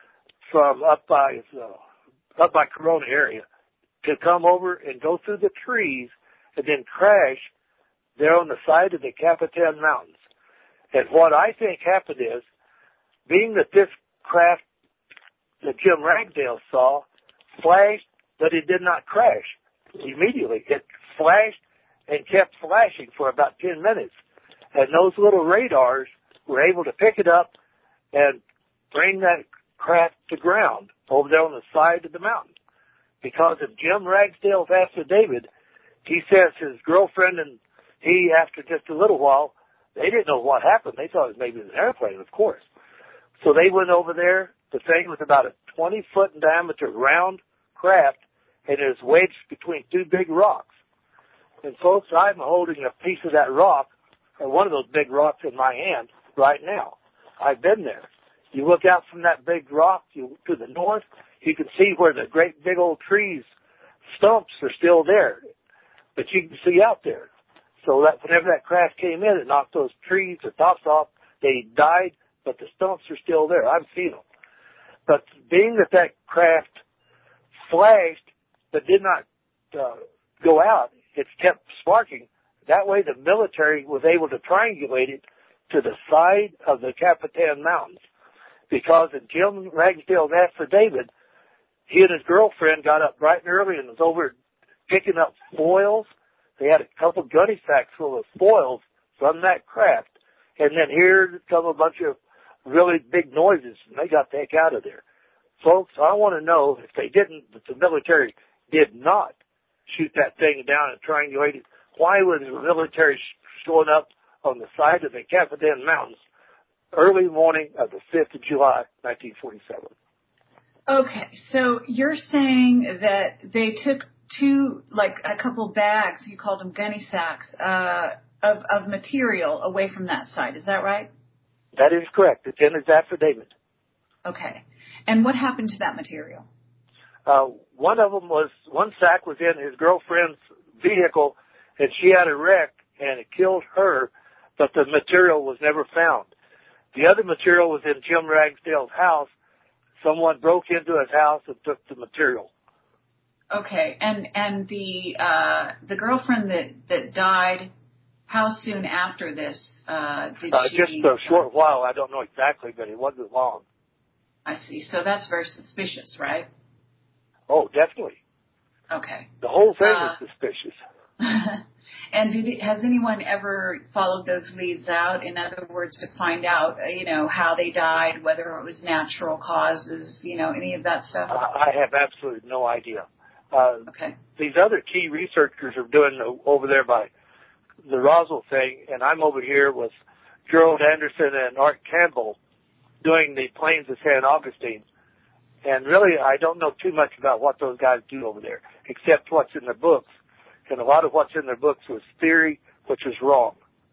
from up by uh, up by Corona area to come over and go through the trees and then crash there on the side of the Capitan Mountains. And what I think happened is, being that this craft that Jim Ragsdale saw flashed, but it did not crash immediately. It flashed and kept flashing for about ten minutes. And those little radars were able to pick it up and bring that craft to ground over there on the side of the mountain. Because of Jim Ragsdale's affidavit, he says his girlfriend and he, after just a little while, they didn't know what happened. They thought it was maybe an airplane, of course. So they went over there. The thing was about a twenty-foot in diameter round craft, and it was wedged between two big rocks. And folks, I'm holding a piece of that rock, or one of those big rocks in my hand right now. I've been there. You look out from that big rock you, to the north, you can see where the great big old trees, stumps are still there. But you can see out there. So that whenever that craft came in, it knocked those trees, the tops off. They died, but the stumps are still there. I've seen them. But being that that craft flashed but did not uh, go out, it's kept sparking. That way the military was able to triangulate it to the side of the Capitan Mountains. Because in Jim Ragsdale's affidavit, he and his girlfriend got up bright and early and was over picking up foils. They had a couple gunny sacks full of foils from that craft. And then here come a bunch of really big noises, and they got the heck out of there. Folks, I want to know if they didn't, if the military did not shoot that thing down and triangulate it, why was the military showing up on the side of the Capitan Mountains early morning of the fifth of July, nineteen forty-seven? Okay, so you're saying that they took two, like a couple bags, you called them gunny sacks, uh, of, of material away from that side. Is that right? That is correct. It's in his affidavit. Okay. And what happened to that material? Uh, one of them was, one sack was in his girlfriend's vehicle, and she had a wreck, and it killed her, but the material was never found. The other material was in Jim Ragsdale's house. Someone broke into his house and took the material. Okay. And, and the, uh, the girlfriend that, that died, how soon after this, uh, did uh, she? Just a short while. I don't know exactly, but it wasn't long. I see. So that's very suspicious, right? Oh, definitely. Okay. The whole thing uh, is suspicious. And did it, has anyone ever followed those leads out? In other words, to find out, you know, how they died, whether it was natural causes, you know, any of that stuff? Uh, I have absolutely no idea. Uh, okay. These other key researchers are doing over there by the Roswell thing, and I'm over here with Gerald Anderson and Art Campbell doing the plains of San Augustine. And really, I don't know too much about what those guys do over there, except what's in their books. And a lot of what's in their books was theory, which was wrong.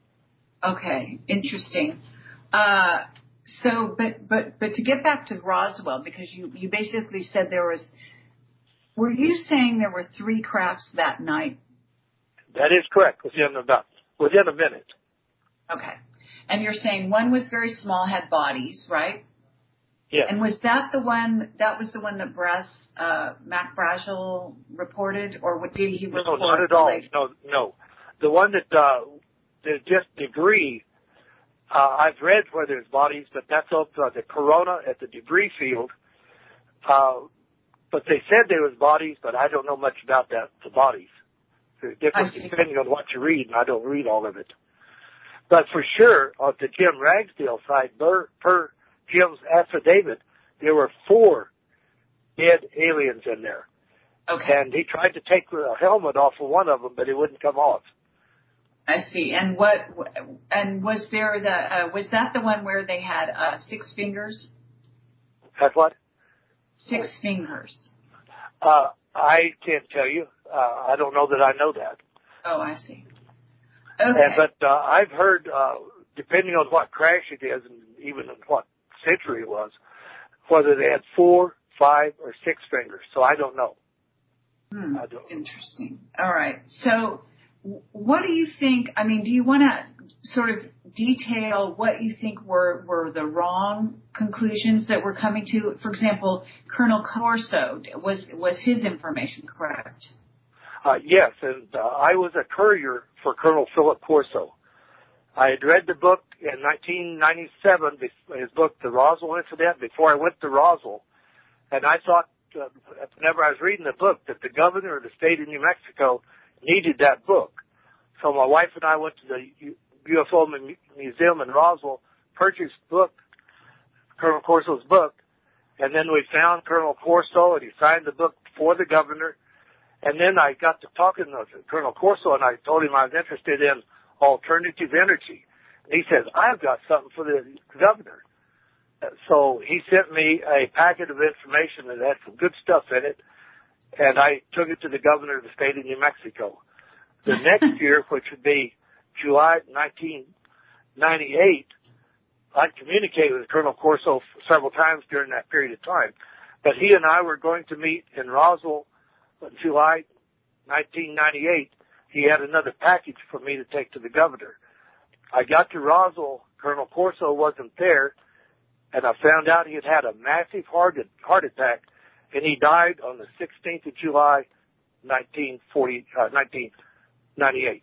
Okay, interesting. Uh, so, but, but, but to get back to Roswell, because you, you basically said there was, were you saying there were three crafts that night? That is correct, within about, within a minute. Okay. And you're saying one was very small, had bodies, right? Yes. And was that the one, that was the one that Brass, uh, Mac Brazel reported, or what did he report? No, not at all. No, no. The one that, uh, the just debris, uh, I've read where there's bodies, but that's up uh, the corona at the debris field. Uh, but they said there was bodies, but I don't know much about that, the bodies. They're different depending on what you read, and I don't read all of it. But for sure, on the Jim Ragsdale side, per, per Jim's affidavit, there were four dead aliens in there. Okay. And he tried to take the helmet off of one of them, but it wouldn't come off. I see. And what? And was there the? Uh, was that the one where they had uh, six fingers? That's what? Six fingers. Uh, I can't tell you. Uh, I don't know that I know that. Oh, I see. Okay. And, but uh, I've heard, uh, depending on what crash it is, and even in what century it was, whether they had four, five, or six fingers. So I don't know. Hmm. I don't. Interesting. All right. So, what do you think? I mean, do you want to sort of detail what you think were were the wrong conclusions that we're coming to? For example, Colonel Corso, was was his information correct? Uh, yes, and uh, I was a courier for Colonel Philip Corso. I had read the book in nineteen ninety-seven, his book, The Roswell Incident, before I went to Roswell. And I thought, uh, whenever I was reading the book, that the governor of the state of New Mexico needed that book. So my wife and I went to the U F O Museum in Roswell, purchased the book, Colonel Corso's book, and then we found Colonel Corso, and he signed the book for the governor. And then I got to talking to Colonel Corso, and I told him I was interested in alternative energy. And he says, I've got something for the governor. So he sent me a packet of information that had some good stuff in it, and I took it to the governor of the state of New Mexico. The next year, which would be July nineteen ninety-eight, I communicated with Colonel Corso several times during that period of time. But he and I were going to meet in Roswell in July nineteen ninety-eight. He had another package for me to take to the governor. I got to Roswell. Colonel Corso wasn't there, and I found out he had had a massive heart heart attack, and he died on the sixteenth of July, nineteen forty, uh, nineteen ninety-eight.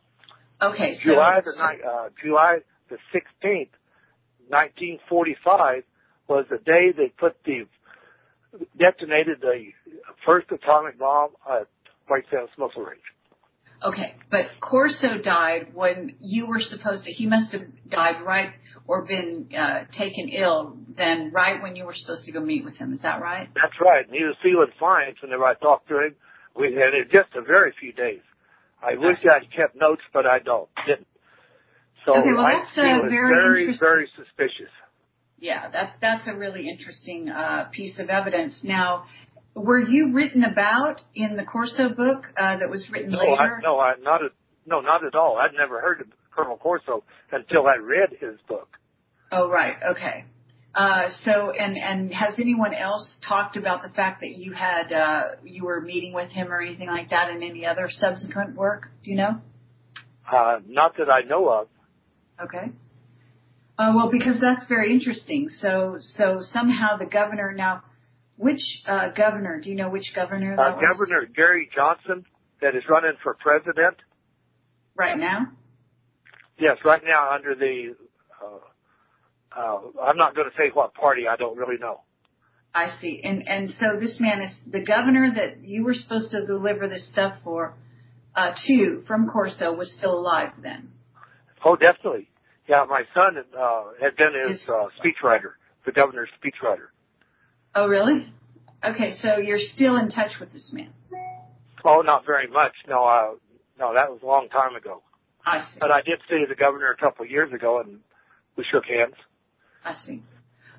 Okay, so July the uh, July the sixteenth, nineteen forty-five, was the day they put the detonated the first atomic bomb at White Sands Missile Range. Okay, but Corso died when you were supposed to. He must have died right or been uh, taken ill then, right when you were supposed to go meet with him. Is that right? That's right. And he was feeling fine whenever I talked to him. We had it just a very few days. I wish I'd kept notes, but I don't. Didn't. So okay, well, that's I uh, was very, very, very suspicious. Yeah, that's that's a really interesting uh, piece of evidence. Now, were you written about in the Corso book uh, that was written no, later? I, no, I, not at, no, not at all. I'd never heard of Colonel Corso until I read his book. Oh, right. Okay. Uh, so, and, and has anyone else talked about the fact that you had, uh, you were meeting with him or anything like that in any other subsequent work? Do you know? Uh, not that I know of. Okay. Uh, well, because that's very interesting. So, so somehow the governor now, which, uh, governor, do you know which governor that uh, was? Governor Gary Johnson that is running for president. Right now? Yes, right now under the, uh, Uh, I'm not going to say what party. I don't really know. I see. And and so this man is the governor that you were supposed to deliver this stuff for uh, to from Corso was still alive then. Oh, definitely. Yeah, my son uh, had been his Is, uh, speechwriter, the governor's speechwriter. Oh, really? Okay, so you're still in touch with this man. Oh, not very much. No, uh, no, that was a long time ago. I see. But I did see the governor a couple of years ago, and we shook hands. I see.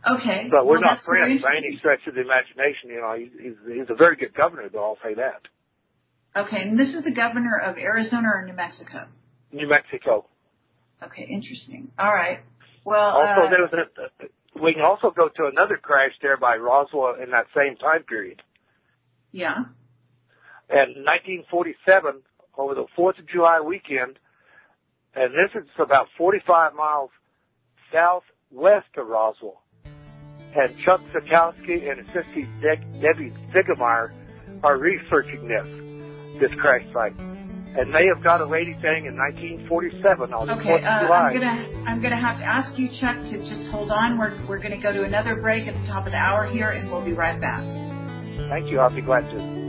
Okay. But we're well, not that's very friends by any stretch of the imagination. You know, he's, he's, he's a very good governor, though, I'll say that. Okay, and this is the governor of Arizona or New Mexico? New Mexico. Okay, interesting. All right. Well, also, uh, there was a, we can also go to another crash there by Roswell in that same time period. Yeah. In nineteen forty-seven, over the fourth of July weekend, and this is about forty-five miles southwest of Roswell. And Chuck Zukowski and his sister De- Debbie Zigemeyer are researching this, this crash site. And they have got a lady saying in nineteen forty-seven on the okay, fourth of uh, July. I'm gonna I'm gonna have to ask you, Chuck, to just hold on. We're we're gonna go to another break at the top of the hour here, and we'll be right back. Thank you. I'll be glad to.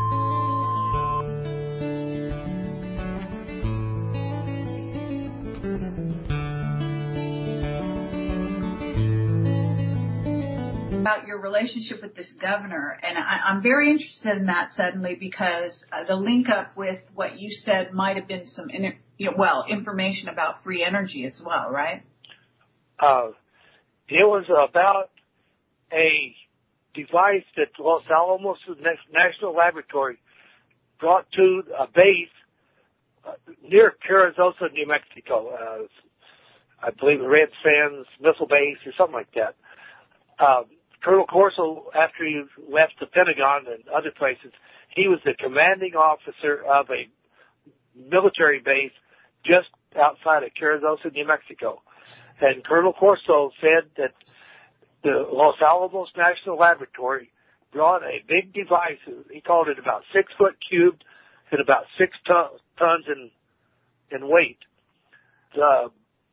About your relationship with this governor, and I, I'm very interested in that suddenly because uh, the link up with what you said might have been some, in, you know, well, information about free energy as well, right? Uh, it was about a device that Los Alamos National Laboratory brought to a base uh, near Carrizosa, New Mexico. Uh, I believe the Red Sands Missile Base or something like that. Uh, Colonel Corso, after he left the Pentagon and other places, he was the commanding officer of a military base just outside of Carrizosa, New Mexico. And Colonel Corso said that the Los Alamos National Laboratory brought a big device. He called it about six foot cubed and about six ton, tons in, in weight. The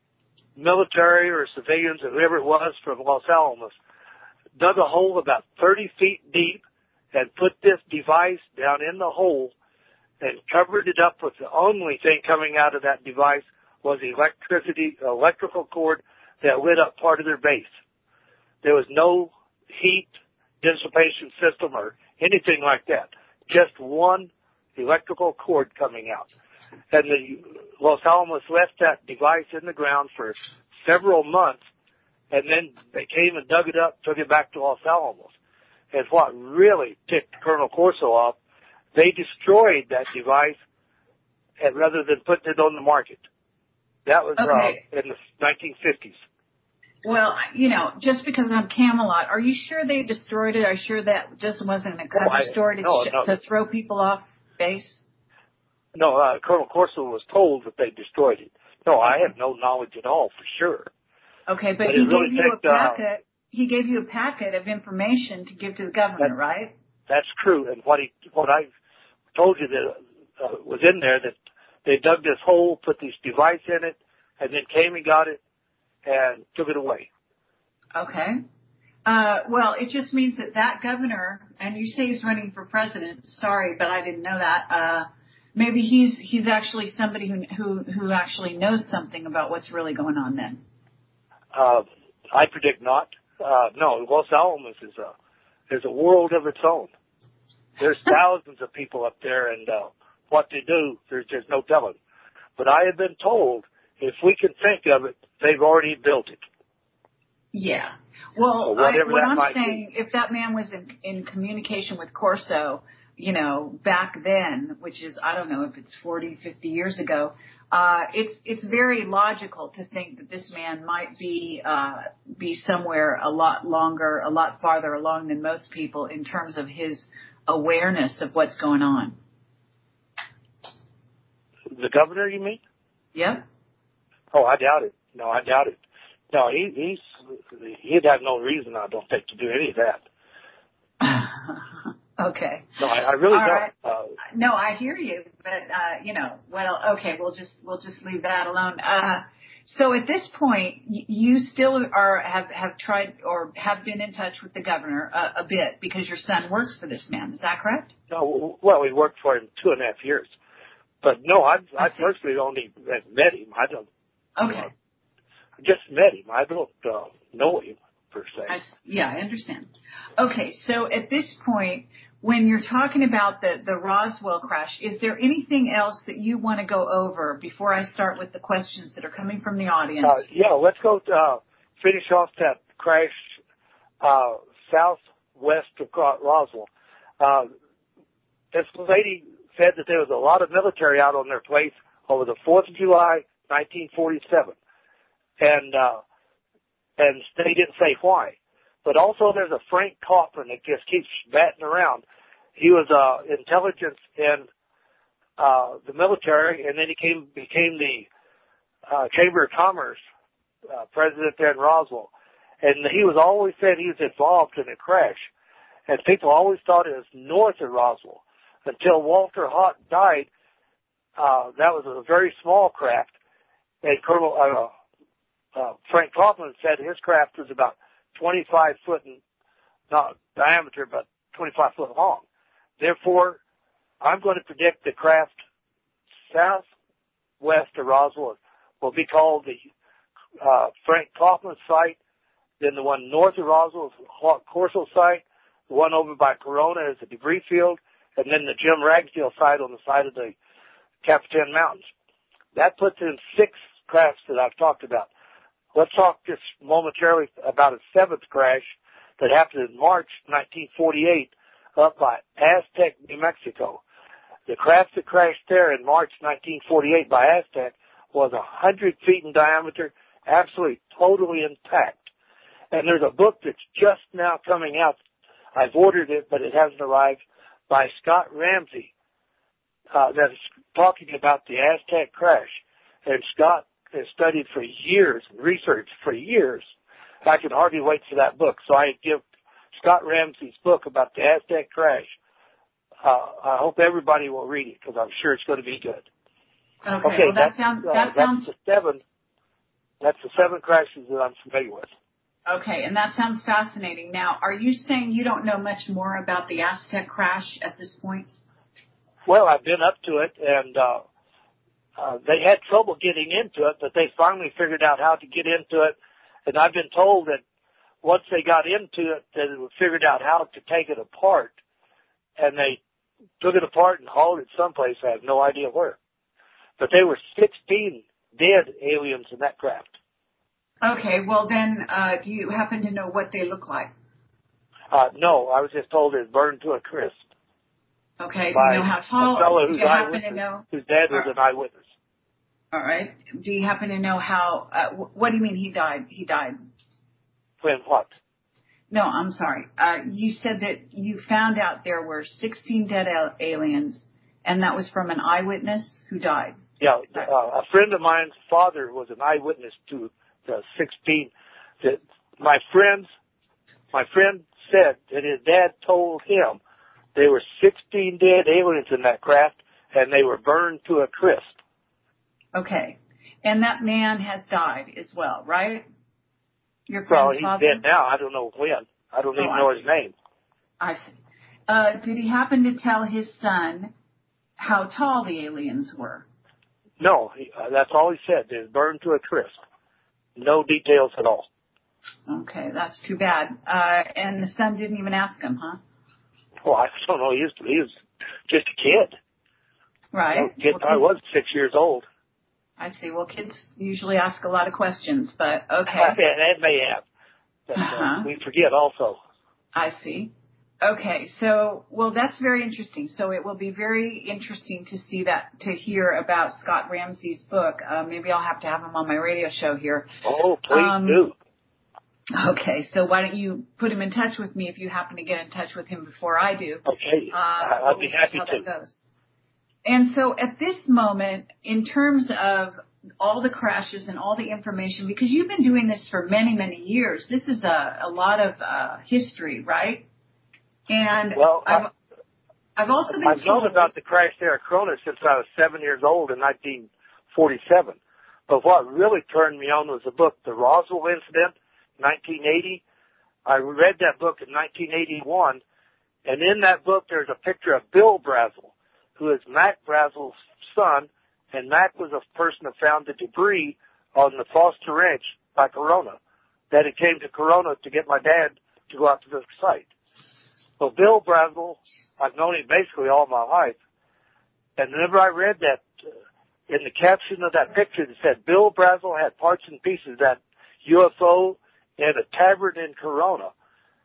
military or civilians or whoever it was from Los Alamos dug a hole about thirty feet deep and put this device down in the hole and covered it up with the only thing coming out of that device was electricity, electrical cord that lit up part of their base. There was no heat dissipation system or anything like that. Just one electrical cord coming out. And the Los Alamos left that device in the ground for several months, and then they came and dug it up, took it back to Los Alamos. And what really ticked Colonel Corso off, they destroyed that device and rather than putting it on the market. That was okay. uh, in the nineteen fifties. Well, you know, just because I'm Camelot, are you sure they destroyed it? Are you sure that just wasn't a cover no, I, story to, no, sh- no. to throw people off base? No, uh, Colonel Corso was told that they destroyed it. No, I have no knowledge at all for sure. Okay, but, but he really gave you take, a packet. Uh, he gave you a packet of information to give to the governor, that, right? That's true. And what he, what I told you that uh, was in there, that they dug this hole, put this device in it, and then came and got it and took it away. Okay. Uh, well, it just means that that governor, and you say he's running for president. Sorry, but I didn't know that. Uh, maybe he's he's actually somebody who who who actually knows something about what's really going on then. Uh, I predict not. Uh, no, Los Alamos is a is a world of its own. There's thousands of people up there, and uh, what they do, there's just no telling. But I have been told if we can think of it, they've already built it. Yeah. Well, so I, what I'm be. saying, if that man was in, in communication with Corso, you know, back then, which is, I don't know if it's forty, fifty years ago, uh, it's, it's very logical to think that this man might be, uh, be somewhere a lot longer, a lot farther along than most people in terms of his awareness of what's going on. The governor, you mean? Yep. Oh, I doubt it. No, I doubt it. No, he, he's, he'd have no reason, I don't think, to do any of that. Okay. No, I, I really All don't. right. Uh, no, I hear you, but, uh, you know, well, okay, we'll just, we'll just leave that alone. Uh, so at this point, y- you still are, have, have tried or have been in touch with the governor a, a bit because your son works for this man. Is that correct? no, well, we worked for him two and a half years. But no, I, I, I personally only met him. I don't. Okay. Uh, I just met him. I don't uh, know him per se. I, yeah, I understand. Okay, so at this point, when you're talking about the, the Roswell crash, is there anything else that you want to go over before I start with the questions that are coming from the audience? Uh, yeah, let's go uh, finish off that crash uh, southwest of Roswell. Uh, this lady said that there was a lot of military out on their place over the fourth of July, nineteen forty-seven. And, uh, and they didn't say why. But also there's a Frank Kaufman that just keeps batting around. He was, uh, intelligence in, uh, the military, and then he came, became the, uh, Chamber of Commerce, uh, president there in Roswell. And he was always saying he was involved in a crash. And people always thought it was north of Roswell. Until Walter Haut died, uh, that was a very small craft. And Colonel, uh, uh, Frank Kaufman said his craft was about twenty-five foot in, not diameter, but twenty-five foot long. Therefore, I'm going to predict the craft southwest of Roswell will be called the, uh, Frank Kaufman site. Then the one north of Roswell is Haut Corso site. The one over by Corona is the debris field. And then the Jim Ragsdale site on the side of the Capitan Mountains. That puts in six crafts that I've talked about. Let's talk just momentarily about a seventh crash that happened in March nineteen forty-eight up by Aztec, New Mexico. The craft that crashed there in March nineteen forty-eight by Aztec was one hundred feet in diameter, absolutely totally intact. And there's a book that's just now coming out. I've ordered it, but it hasn't arrived, by Scott Ramsey, uh, that's talking about the Aztec crash. And Scott has studied for years, researched for years. I can hardly wait for that book. So I give Scott Ramsey's book about the Aztec crash. Uh, I hope everybody will read it because I'm sure it's going to be good. Okay, okay well, that sounds, that uh, sounds... That's the seven, that's the seven crashes that I'm familiar with. Okay, and that sounds fascinating. Now, are you saying you don't know much more about the Aztec crash at this point? Well, I've been up to it, and uh, uh, they had trouble getting into it, but they finally figured out how to get into it. And I've been told that once they got into it, that they figured out how to take it apart. And they took it apart and hauled it someplace. I have no idea where. But there were sixteen dead aliens in that craft. Okay, well then, uh, do you happen to know what they look like? Uh, no, I was just told it burned to a crisp. Okay, do you know how tall? A fellow do who's you happen to know? Whose dad was an eyewitness. All right. Do you happen to know how, uh, what do you mean he died? He died? When what? No, I'm sorry. Uh, you said that you found out there were sixteen dead al- aliens, and that was from an eyewitness who died. Yeah, uh, a friend of mine's father was an eyewitness to the sixteen. That my friends, my friend said that his dad told him there were sixteen dead aliens in that craft, and they were burned to a crisp. Okay, and that man has died as well, right? Your friend's well, he's father? dead now. I don't know when. I don't oh, even I know see. his name. I see. Uh, did he happen to tell his son how tall the aliens were? No, he, uh, that's all he said. They was burned to a crisp. No details at all. Okay, that's too bad. Uh, and the son didn't even ask him, huh? Well, I don't know. He was, he was just a kid. Right. You know, kid well, I was six years old. I see. Well, kids usually ask a lot of questions, but okay. Yeah, that may have. But, uh, uh-huh. we forget also. I see. Okay, so, well, that's very interesting. So it will be very interesting to see that, to hear about Scott Ramsey's book. Uh, maybe I'll have to have him on my radio show here. Oh, please um, do. Okay, so why don't you put him in touch with me if you happen to get in touch with him before I do. Okay, uh, I'd we'll be happy how to. That goes. And so at this moment, in terms of all the crashes and all the information, because you've been doing this for many, many years, this is a, a lot of uh, history, right? And well, I've, I've also been I've told... known about the crash there at Corona since I was seven years old in nineteen forty-seven. But what really turned me on was the book, The Roswell Incident, nineteen eighty. I read that book in nineteen eighty-one, and in that book there's a picture of Bill Brazel, who is Mac Brazel's son, and Mac was a person that found the debris on the Foster Ranch by Corona. That it came to Corona to get my dad to go out to the site. So Bill Brazel, I've known him basically all my life. And whenever I read that, uh, in the caption of that picture, it said Bill Brazel had parts and pieces of that U F O in a tavern in Corona.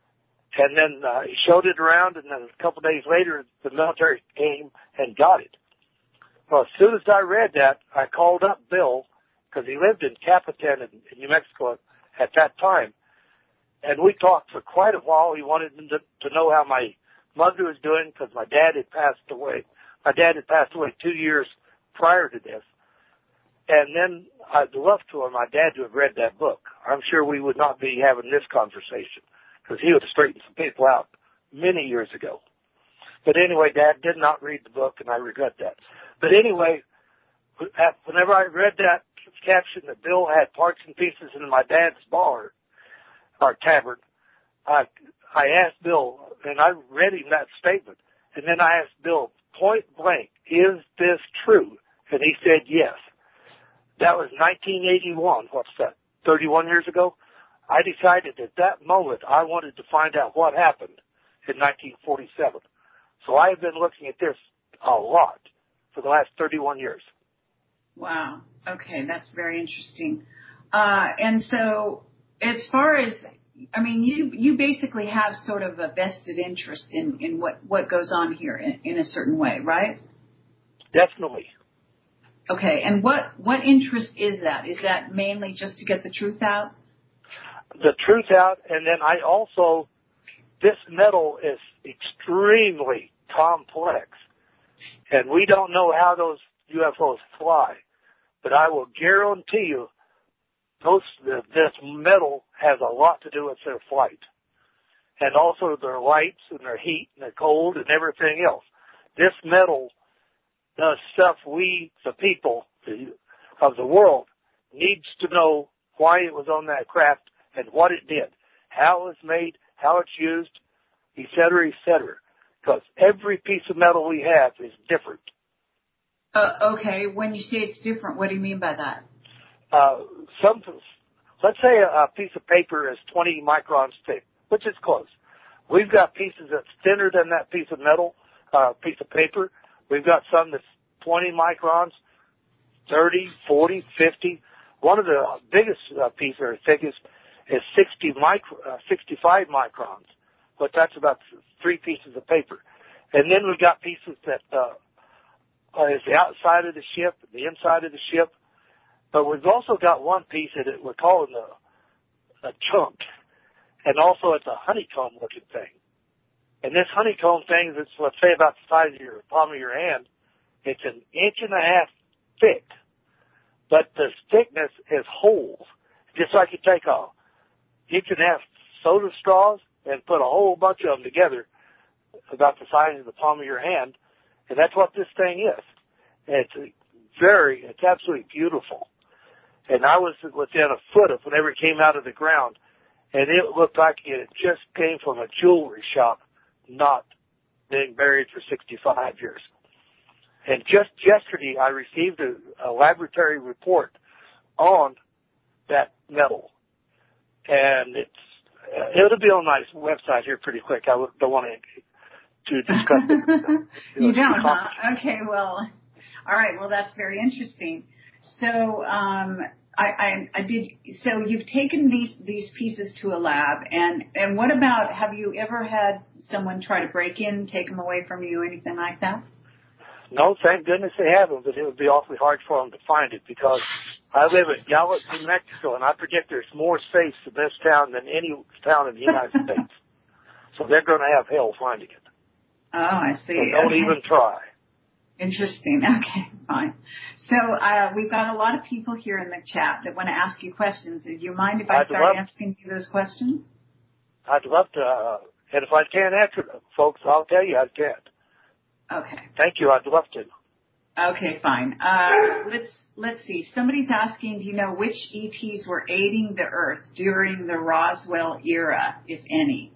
And then uh, he showed it around, and then a couple of days later, the military came and got it. Well, as soon as I read that, I called up Bill, because he lived in Capitan in, in New Mexico at that time, and we talked for quite a while. He wanted to, to know how my mother was doing, because my dad had passed away. My dad had passed away two years prior to this. And then I'd love for my dad to have read that book. I'm sure we would not be having this conversation, because he would have straightened some people out many years ago. But anyway, Dad did not read the book, and I regret that. But anyway, whenever I read that caption that Bill had parts and pieces in my dad's bar, or tavern, I, I asked Bill, and I read him that statement, and then I asked Bill point blank, is this true? And he said yes. That was nineteen eighty-one. What's that, thirty-one years ago? I decided at that moment I wanted to find out what happened in nineteen forty-seven. So I have been looking at this a lot for the last thirty-one years. Wow. Okay, that's very interesting. Uh, and so as far as, I mean, you you basically have sort of a vested interest in, in what, what goes on here in, in a certain way, right? Definitely. Okay, and what, what interest is that? Is that mainly just to get the truth out? The truth out, and then I also, this metal is extremely complex, and we don't know how those U F Os fly, but I will guarantee you those, this metal has a lot to do with their flight, and also their lights and their heat and their cold and everything else. This metal does stuff we, the people of the world, needs to know why it was on that craft and what it did, how it was made, how it's used, et cetera, et cetera. Because every piece of metal we have is different. Uh, okay, when you say it's different, what do you mean by that? Uh, some, let's say a, a piece of paper is twenty microns thick, which is close. We've got pieces that's thinner than that piece of metal, uh, piece of paper. We've got some that's twenty microns, thirty, forty, fifty. One of the biggest uh, pieces, or thickest, is sixty micro, uh, sixty-five microns, but that's about three pieces of paper. And then we've got pieces that uh, uh, is the outside of the ship, the inside of the ship. But we've also got one piece that it, we're calling a, a chunk, and also it's a honeycomb-looking thing. And this honeycomb thing is, let's say, about the size of your palm of your hand. It's an inch and a half thick, but the thickness is holes. Just like you take a inch and a half soda straws and put a whole bunch of them together about the size of the palm of your hand, and that's what this thing is. And it's very, it's absolutely beautiful. And I was within a foot of whenever it came out of the ground, and it looked like it just came from a jewelry shop, not being buried for sixty-five years. And just yesterday, I received a, a laboratory report on that metal, and it's uh, it'll be on my website here pretty quick. I don't want to to discuss it. You don't, huh? Okay, well, all right. Well, that's very interesting. So, um, I, I, I did. So you've taken these these pieces to a lab, and and what about? Have you ever had someone try to break in, take them away from you, anything like that? No, thank goodness they haven't. But it would be awfully hard for them to find it because I live in Gallup, New Mexico, and I predict there's more safes in this town than any town in the United States. So they're going to have hell finding it. Oh, I see. So don't okay. even try. Interesting. Okay, fine. So uh, we've got a lot of people here in the chat that want to ask you questions. Do you mind if I I'd start love, asking you those questions? I'd love to. Uh, and if I can't answer them, folks, I'll tell you I can't. Okay. Thank you. I'd love to. Okay, fine. Uh, let's let's see. Somebody's asking, do you know which E Ts were aiding the Earth during the Roswell era, if any?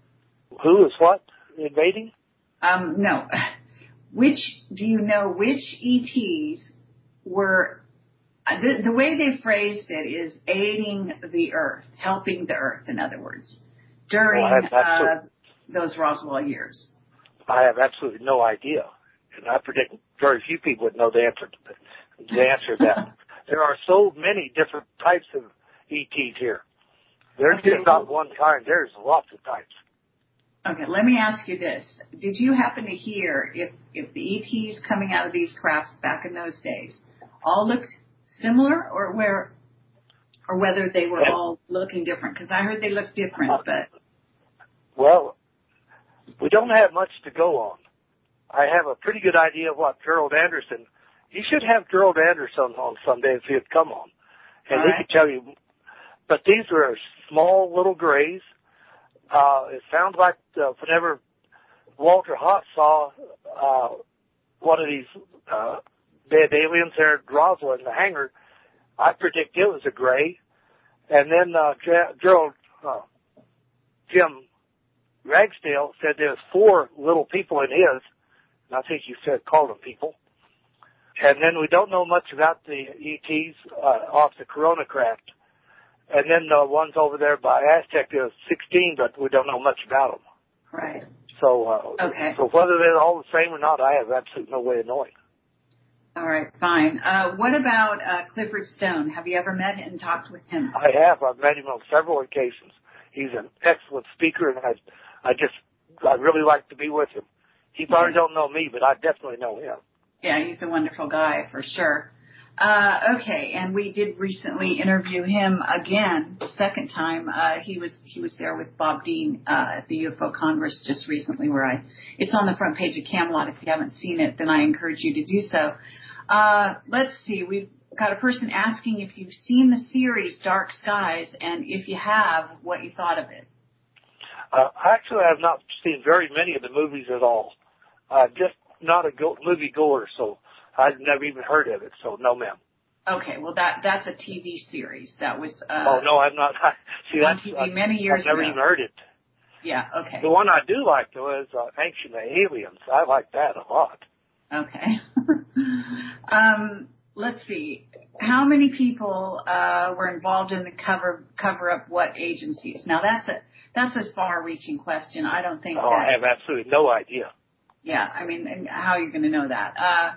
Who is what? Invading? Um, no. Which, do you know which E Ts were, the, the way they phrased it is aiding the Earth, helping the Earth, in other words, during well, uh, those Roswell years? I have absolutely no idea. And I predict very few people would know the answer to, the answer to that. There are so many different types of E Ts here. There's okay. just not one kind. There's lots of types. Okay, let me ask you this. Did you happen to hear if, if the E Ts coming out of these crafts back in those days all looked similar, or where, or whether they were all looking different? Because I heard they looked different, but... Well, we don't have much to go on. I have a pretty good idea of what Gerald Anderson... You should have Gerald Anderson on someday if he'd come on. And all he right. could tell you... But these were small little grays. Uh, it sounds like uh, whenever Walter Haut saw uh, one of these uh, dead aliens there at Roswell in the hangar, I predict it was a gray. And then uh, Gerald, uh, Jim Ragsdale said there was four little people in his, and I think you said called them people. And then we don't know much about the E Ts uh, off the Corona craft. And then the ones over there by Aztec, there's sixteen, but we don't know much about them. Right. So, uh, okay. so whether they're all the same or not, I have absolutely no way of knowing. All right, fine. Uh, what about uh, Clifford Stone? Have you ever met and talked with him? I have. I've met him on several occasions. He's an excellent speaker, and I, I just, I really like to be with him. He probably don't know me, but I definitely know him. Yeah, he's a wonderful guy for sure. Uh, okay, and we did recently interview him again, the second time. Uh, he was he was there with Bob Dean uh, at the U F O Congress just recently, where I it's on the front page of Camelot. If you haven't seen it, then I encourage you to do so. Uh, let's see, we've got a person asking if you've seen the series Dark Skies, and if you have, what you thought of it. Uh, actually, I have not seen very many of the movies at all. Uh, just not a go- movie goer, so I've never even heard of it, so no, ma'am. Okay, well, that that's a T V series. That was uh, oh no, I'm not. See, on that's, T V I, many years I've never ago. even heard it. Yeah. Okay. The one I do like though is uh, Ancient Aliens. I like that a lot. Okay. um, let's see. How many people uh, were involved in the cover cover up what agencies? Now that's a that's a far-reaching question. I don't think. Oh, that, I have absolutely no idea. Yeah, I mean, and how are you going to know that? Uh,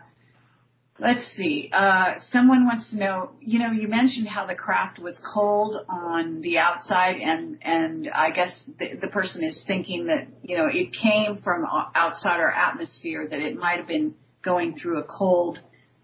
let's see. Uh, someone wants to know, you know, you mentioned how the craft was cold on the outside, and, and I guess the, the person is thinking that, you know, it came from outside our atmosphere, that it might have been going through a cold,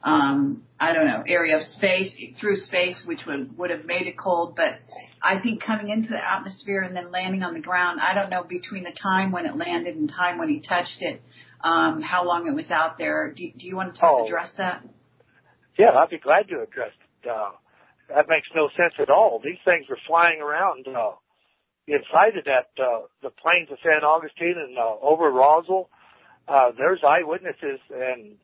um, I don't know, area of space, through space, which would, would have made it cold. But I think coming into the atmosphere and then landing on the ground, I don't know, between the time when it landed and time when he touched it, Um, how long it was out there. Do, do you want to oh, address that? Yeah, I'd be glad to address it. Uh, that makes no sense at all. These things were flying around uh, inside of that, uh, the plains of San Augustine and uh, over Roswell. Uh, there's eyewitnesses and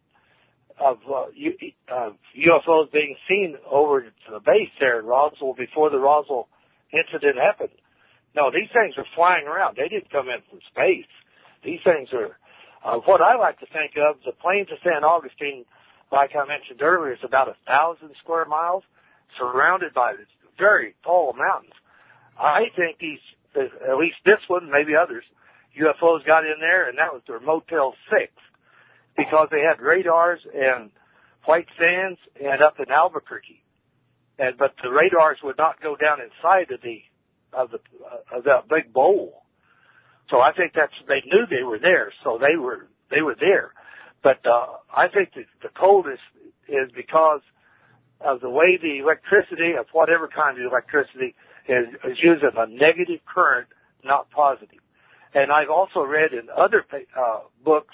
of uh, U, uh, U F Os being seen over to the base there in Roswell before the Roswell incident happened. No, these things are flying around. They didn't come in from space. These things are... Uh, what I like to think of, the plains of San Augustine, like I mentioned earlier, is about a thousand square miles, surrounded by very tall mountains. I think these, at least this one, maybe others, U F Os got in there, and that was their Motel six, because they had radars in White Sands and up in Albuquerque, and but the radars would not go down inside of the of the of that big bowl. So I think that's, they knew they were there, so they were, they were there. But, uh, I think the, the coldest is because of the way the electricity, of whatever kind of electricity, is, is using a negative current, not positive. And I've also read in other, uh, books,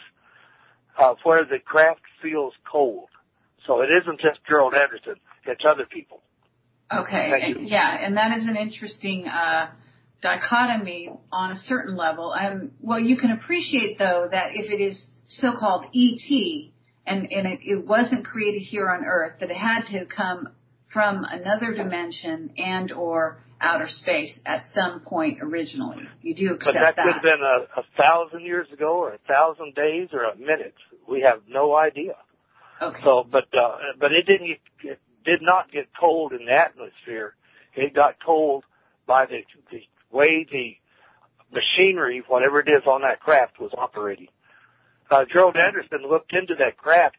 uh, where the craft feels cold. So it isn't just Gerald Anderson, it's other people. Okay. And, yeah, and that is an interesting, uh, dichotomy on a certain level. Um, well, you can appreciate, though, that if it is so-called E T and, and it, it wasn't created here on Earth, that it had to come from another dimension and or outer space at some point originally. You do accept that. But that could have been a, a thousand years ago or a thousand days or a minute. We have no idea. Okay. So, but, uh, but it didn't get, it did not get cold in the atmosphere. It got cold by the, the way the machinery, whatever it is on that craft, was operating. Uh, Gerald Anderson looked into that craft.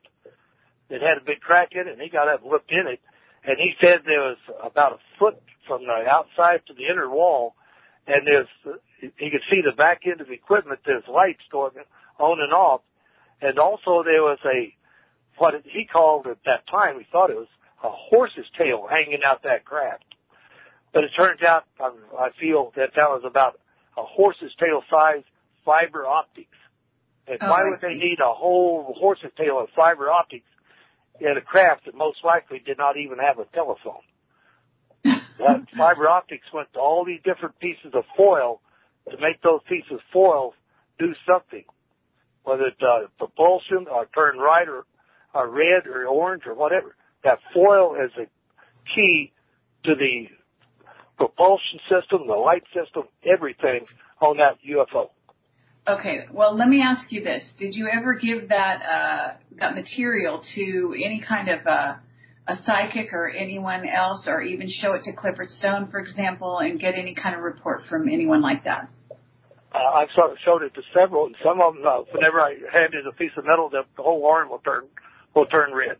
It had a big crack in it, and he got up and looked in it, and he said there was about a foot from the outside to the inner wall, and there's, he could see the back end of the equipment. There's lights going on and off. And also there was a, what he called at that time, he thought it was a horse's tail hanging out that craft. But it turns out, I, I feel that that was about a horse's tail size fiber optics. And oh, why I would see. they need a whole horse's tail of fiber optics in a craft that most likely did not even have a telephone? That fiber optics went to all these different pieces of foil to make those pieces of foil do something, whether it's uh, propulsion or turn right or, or red or orange or whatever. That foil is a key to the propulsion system, the light system, everything on that U F O. Okay, well, let me ask you this. Did you ever give that uh, that material to any kind of uh, a psychic or anyone else, or even show it to Clifford Stone, for example, and get any kind of report from anyone like that? Uh, I've sort of showed it to several, and some of them, uh, whenever I hand in a piece of metal, the, the whole arm will turn will turn red.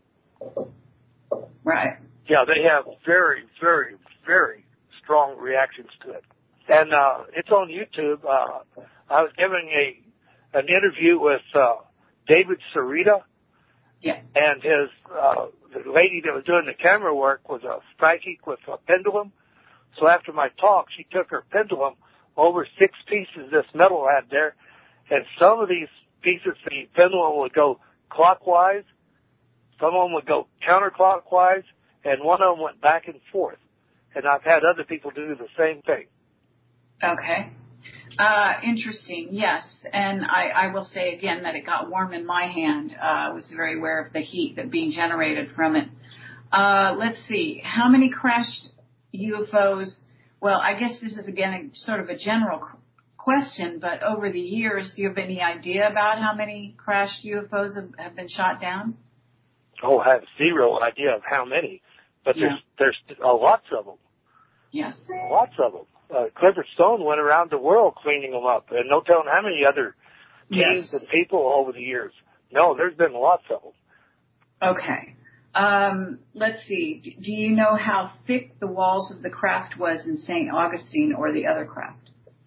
Right. Yeah, they have very, very, very strong reactions to it. And uh, it's on YouTube. Uh, I was giving a an interview with uh, David Sarita, yeah. and his uh, the lady that was doing the camera work was a psychic with a pendulum. So after my talk, she took her pendulum over six pieces of this metal I had there, and some of these pieces, the pendulum would go clockwise, some of them would go counterclockwise, and one of them went back and forth. And I've had other people do the same thing. Okay. Uh, interesting, yes. And I, I will say again that it got warm in my hand. Uh, I was very aware of the heat that being generated from it. Uh, let's see. How many crashed U F Os? Well, I guess this is, again, a, sort of a general qu- question, but over the years, do you have any idea about how many crashed U F Os have, have been shot down? Oh, I have zero idea of how many, but Yeah. there's there's uh, lots of them. Yes. Lots of them. Uh, Clifford Stone went around the world cleaning them up, and no telling how many other teams Yes. and people over the years. No, there's been lots of them. Okay. Um, let's see. D- do you know how thick the walls of the craft was in Saint Augustine or the other craft?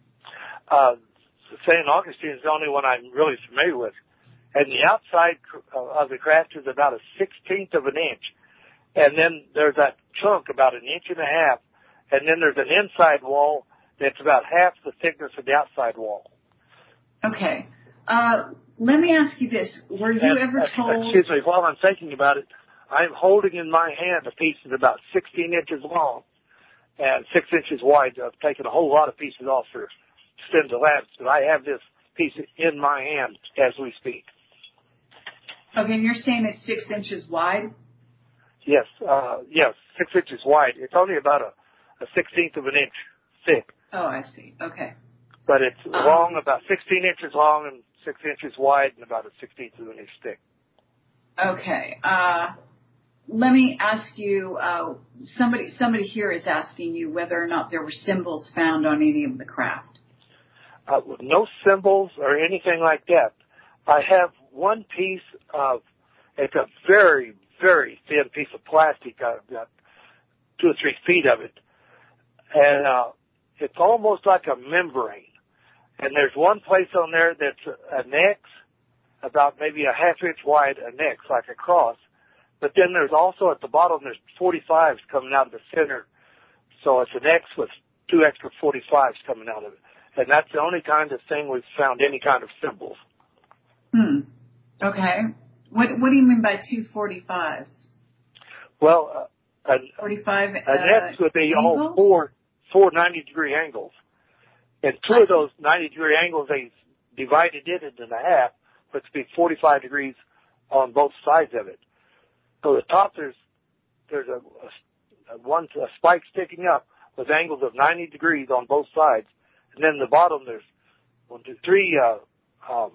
Uh, Saint Augustine is the only one I'm really familiar with. And the outside of the craft is about a sixteenth of an inch. And then there's that chunk about an inch and a half. And then there's an inside wall that's about half the thickness of the outside wall. Okay. Uh, let me ask you this. Were you and, ever told... Excuse me, while I'm thinking about it, I'm holding in my hand a piece that's about sixteen inches long and six inches wide. I've taken a whole lot of pieces off for send to labs, but I have this piece in my hand as we speak. Okay, and you're saying it's six inches wide? Yes, uh, yes, six inches wide. It's only about a, a sixteenth of an inch thick. Oh, I see. Okay. But it's um, long, about sixteen inches long and six inches wide and about a sixteenth of an inch thick. Okay. Uh, let me ask you, uh, somebody, somebody here is asking you whether or not there were symbols found on any of the craft. Uh, no symbols or anything like that. I have one piece of, it's a very, very thin piece of plastic. I've got two or three feet of it. And uh, it's almost like a membrane. And there's one place on there that's an X, about maybe a half inch wide, an X, like a cross. But then there's also at the bottom, there's forty-fives coming out of the center. So it's an X with two extra forty-fives coming out of it. And that's the only kind of thing we've found any kind of symbols. Hmm. Okay. What What do you mean by two forty-fives? Well, uh, an, forty-five an uh, X would be angles? all four, four ninety-degree angles. And two I of those ninety-degree angles, they divided it into half, which would be forty-five degrees on both sides of it. So the top, there's there's a, a, a one a spike sticking up with angles of ninety degrees on both sides. And then the bottom, there's one, two, three, uh, um,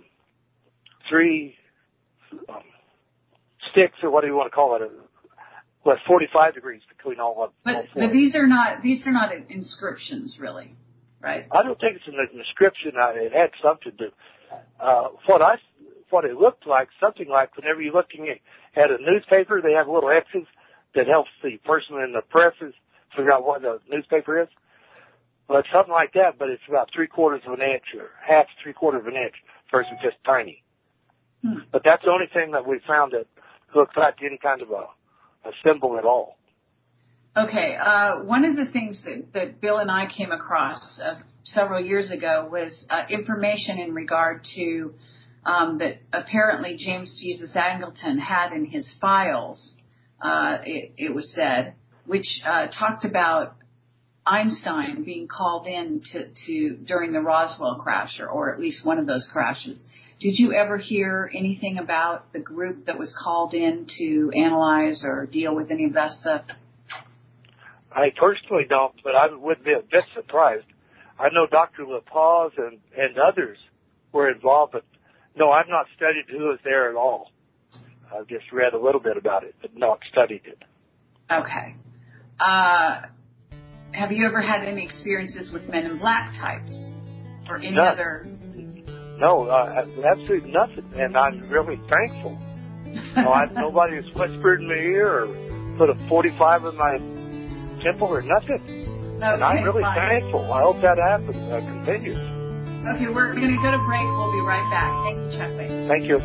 three um, sticks, or what do you want to call it? With forty-five degrees between all of But all four. but these are not these are not inscriptions, really, right? I don't think it's an inscription. It had something to. Uh, what I what it looked like, something like whenever you're looking at, at a newspaper, they have little X's that helps the person in the press figure out what the newspaper is. Well, it's something like that, but it's about three quarters of an inch or half, three quarters of an inch versus just tiny. Hmm. But that's the only thing that we found that looks like any kind of a, a symbol at all. Okay. Uh, one of the things that, that Bill and I came across uh, several years ago was uh, information in regard to um, that apparently James Jesus Angleton had in his files, uh, it, it was said, which uh, talked about Einstein being called in to, to during the Roswell crash, or, or at least one of those crashes. Did you ever hear anything about the group that was called in to analyze or deal with any of that stuff? I personally don't, but I would be a bit surprised. I know Doctor LaPaz and, and others were involved, but no, I've not studied who was there at all. I've just read a little bit about it, but not studied it. Okay. Uh, have you ever had any experiences with Men in Black types or any None. other? No, uh, absolutely nothing, and I'm really thankful. No, I, nobody has whispered in my ear or put a forty-five in my temple or nothing. Okay, and I'm really fine. thankful. I hope that happens, uh, continues. Okay, we're going to go to break. We'll be right back. Thank you, Chuck Wade. Thank you.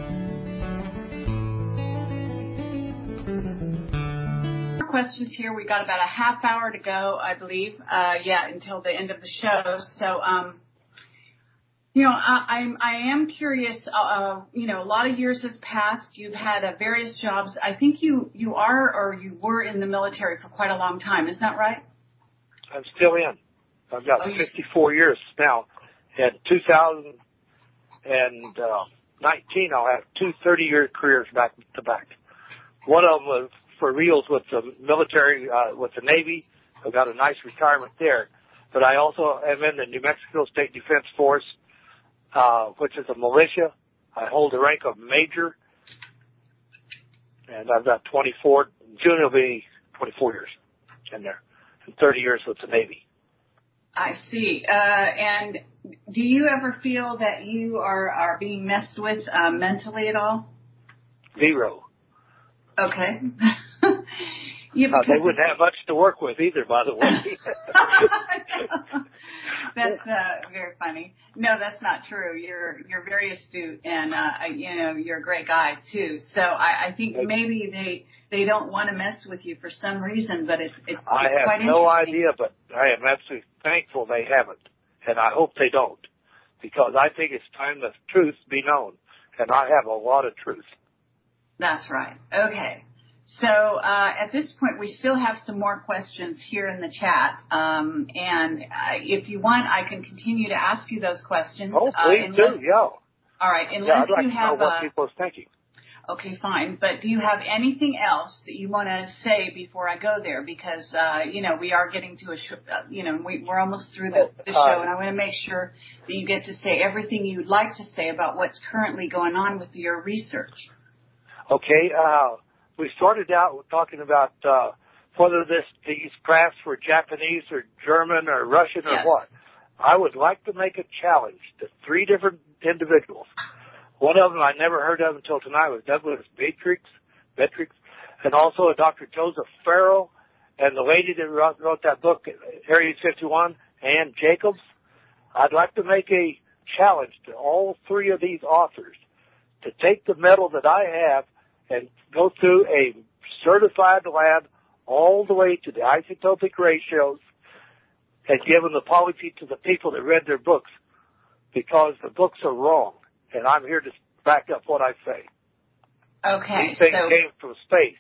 Questions here. We got about a half hour to go, I believe. Uh, yeah, until the end of the show. So, um, you know, I, I'm I am curious. Uh, you know, a lot of years has passed. You've had uh, various jobs. I think you you are or you were in the military for quite a long time. Isn't that right? I'm still in. I've got oh, fifty-four years now. In two thousand nineteen, I'll have two thirty-year careers back to back. One of them was for reals with the military, uh, with the Navy. I got a nice retirement there. But I also am in the New Mexico State Defense Force, uh, which is a militia. I hold the rank of major. And I've got twenty-four, June will be twenty-four years in there, and thirty years with the Navy. I see. Uh, and do you ever feel that you are, are being messed with uh, mentally at all? Zero. Okay. Yeah, uh, they wouldn't have much to work with either, by the way. That's uh, very funny. No, that's not true. You're you're very astute, and uh, you know you're a great guy too. So I, I think maybe they they don't want to mess with you for some reason, but it's it's, it's I have quite no interesting. idea, but I am absolutely thankful they haven't, and I hope they don't, because I think it's time the truth be known, and I have a lot of truth. That's right. Okay. So uh, at this point, we still have some more questions here in the chat. Um, and uh, if you want, I can continue to ask you those questions. Oh, please uh, unless, do, yeah. All right. Unless yeah, I'd like you to have know what uh, people are thinking. Okay, fine. But do you have anything else that you want to say before I go there? Because, uh, you know, we are getting to a, sh- uh, you know, we, we're almost through the, the show, uh, and I want to make sure that you get to say everything you'd like to say about what's currently going on with your research. Okay, uh, we started out with talking about uh, whether this these crafts were Japanese or German or Russian or yes. what. I would like to make a challenge to three different individuals. One of them I never heard of until tonight was Douglas Beatrix, Beatrix, and also a Doctor Joseph Farrell, and the lady that wrote, wrote that book, Area fifty-one, Ann Jacobs. I'd like to make a challenge to all three of these authors to take the metal that I have and go through a certified lab all the way to the isotopic ratios and give them the polyp to the people that read their books, because the books are wrong, and I'm here to back up what I say. Okay. These things so came from space.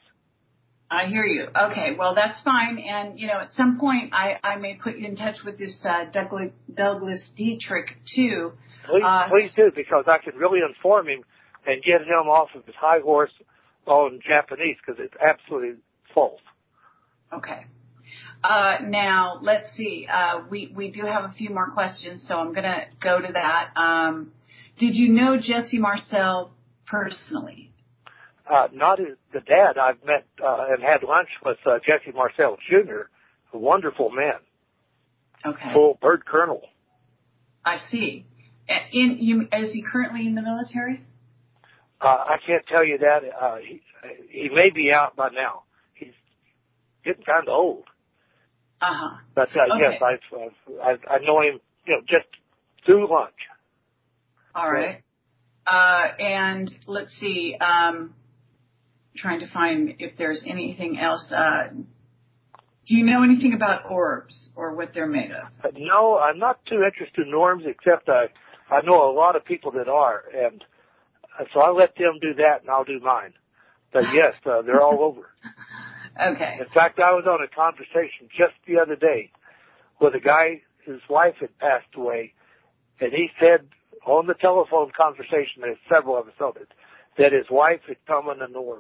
I hear you. Okay, well, that's fine. And, you know, at some point I, I may put you in touch with this uh, Douglas, Douglas Dietrich, too. Please, uh, please do, because I can really inform him and get him off of his high horse on Japanese, because it's absolutely false. Okay. Uh, now, let's see. Uh, we, we do have a few more questions, so I'm going to go to that. Um, did you know Jesse Marcel personally? Uh, not as the dad. I've met uh, and had lunch with uh, Jesse Marcel Junior, a wonderful man. Okay. Full bird colonel. I see. In, you, is he currently in the military? Uh, I can't tell you that. Uh, he, he may be out by now. He's getting kind of old. Uh-huh. But, uh, Okay. yes, I've, uh, I, I know him, you know, just through lunch. All right. Uh, and let's see, um, trying to find if there's anything else. Uh, do you know anything about orbs or what they're made of? Uh, no, I'm not too interested in orbs, except I, I know a lot of people that are, and uh, so I let them do that, and I'll do mine. But yes, uh, they're all over. Okay. In fact, I was on a conversation just the other day with a guy whose wife had passed away, and he said on the telephone conversation, there's several of us on it, that his wife had come in an orb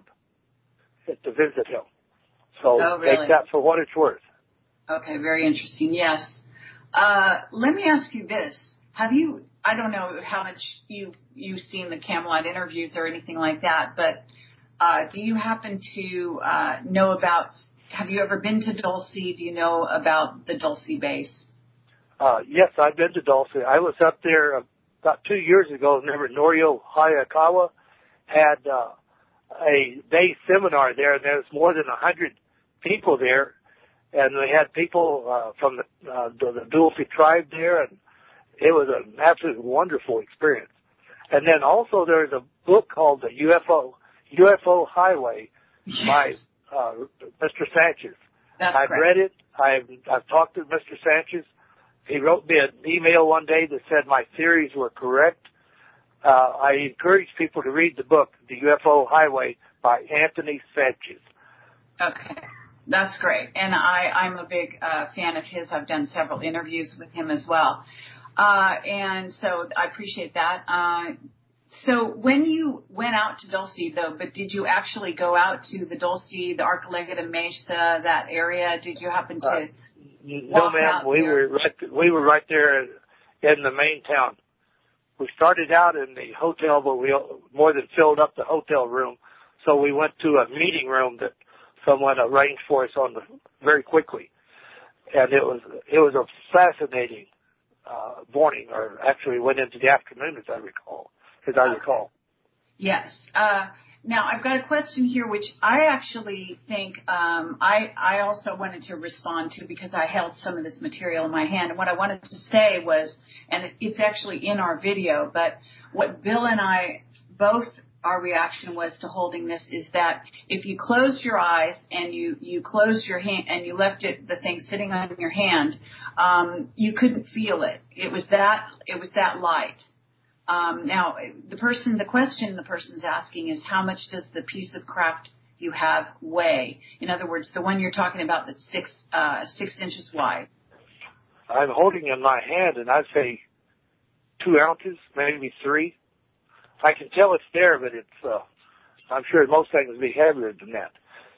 to visit him. So Oh, really? take that for what it's worth. Okay, very interesting. Yes. Uh, let me ask you this. Have you, I don't know how much you've, you've seen the Camelot interviews or anything like that, but uh, do you happen to uh, know about, have you ever been to Dulce? Do you know about the Dulce base? Uh, yes, I've been to Dulce. I was up there about two years ago. Remember, Norio Hayakawa had uh, a day seminar there, and there was more than a hundred people there, and we had people uh, from the, uh, the, the Dulce tribe there, and it was an absolutely wonderful experience. And then also there's a book called the U F O U F O Highway Yes. by uh, Mister Sanchez. That's I've correct. read it. I've I've talked to Mister Sanchez. He wrote me an email one day that said my theories were correct. Uh, I encourage people to read the book, The U F O Highway by Anthony Sanchez. Okay. That's great. And I, I'm a big uh, fan of his. I've done several interviews with him as well. Uh, and so I appreciate that. Uh, so when you went out to Dulce, though, but did you actually go out to the Dulce, the Archuleta Mesa, that area? Did you happen to Uh, no, walk ma'am. out We there? were right. We were right there in the main town. We started out in the hotel, but we more than filled up the hotel room. So we went to a meeting room that someone arranged for us on the very quickly, and it was it was a fascinating uh, morning, or actually went into the afternoon, as I recall. As I recall. Yes. Uh, now I've got a question here, which I actually think um, I I also wanted to respond to because I held some of this material in my hand, and what I wanted to say was, and it, it's actually in our video, but what Bill and I both, our reaction was to holding this is that if you closed your eyes and you, you closed your hand and you left it, the thing sitting on your hand, um, you couldn't feel it. It was that, it was that light. Um, now, the person, the question the person's asking is how much does the piece of craft you have weigh? In other words, the one you're talking about that's six, uh, six inches wide. I'm holding it in my hand, and I'd say two ounces, maybe three. I can tell it's there, but it's, uh, I'm sure most things would be heavier than that.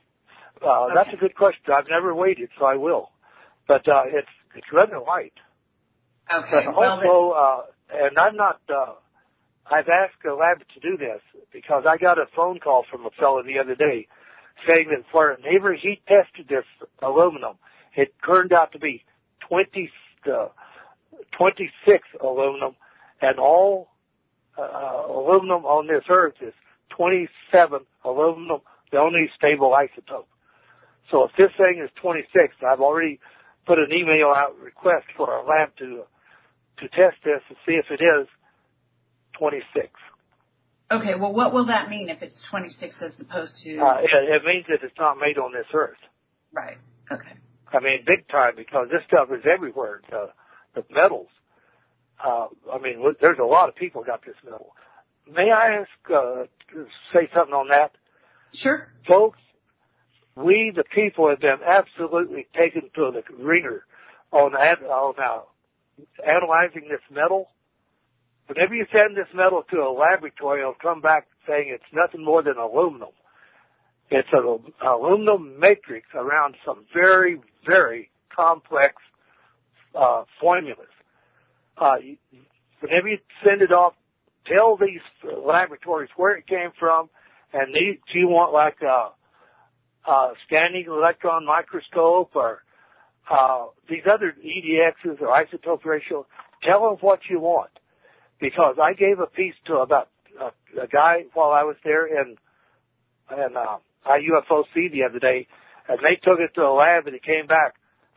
Uh, Okay. That's a good question. I've never weighed it, so I will. But, uh, it's, it's rather light. Okay. But Well, also, uh, and I'm not, uh, I've asked a lab to do this because I got a phone call from a fellow the other day saying that whenever he tested this aluminum, it turned out to be twenty, uh, twenty-six aluminum, and all uh, aluminum on this earth is twenty-seven aluminum, the only stable isotope. So if this thing is twenty-six, I've already put an email out request for a lab to to test this and see if it is twenty-six. okay. Well, what will that mean if it's twenty-six as opposed to? Uh, it, it means that it's not made on this earth. Right. Okay. I mean, big time, because this stuff is everywhere. The, the metals. Uh, I mean, there's a lot of people got this metal. May I ask, uh, say something on that? Sure. Folks, we, the people, have been absolutely taken to the ringer on, on uh, analyzing this metal. Whenever you send this metal to a laboratory, it'll come back saying it's nothing more than aluminum. It's an aluminum matrix around some very, very complex uh, formulas. Uh, whenever you send it off, tell these laboratories where it came from, and these, do you want like a, a scanning electron microscope or uh, these other E D Xs or isotope ratio? Tell them what you want, because I gave a piece to about a, a guy while I was there in in uh, I U F O C the other day, and they took it to a lab, and it came back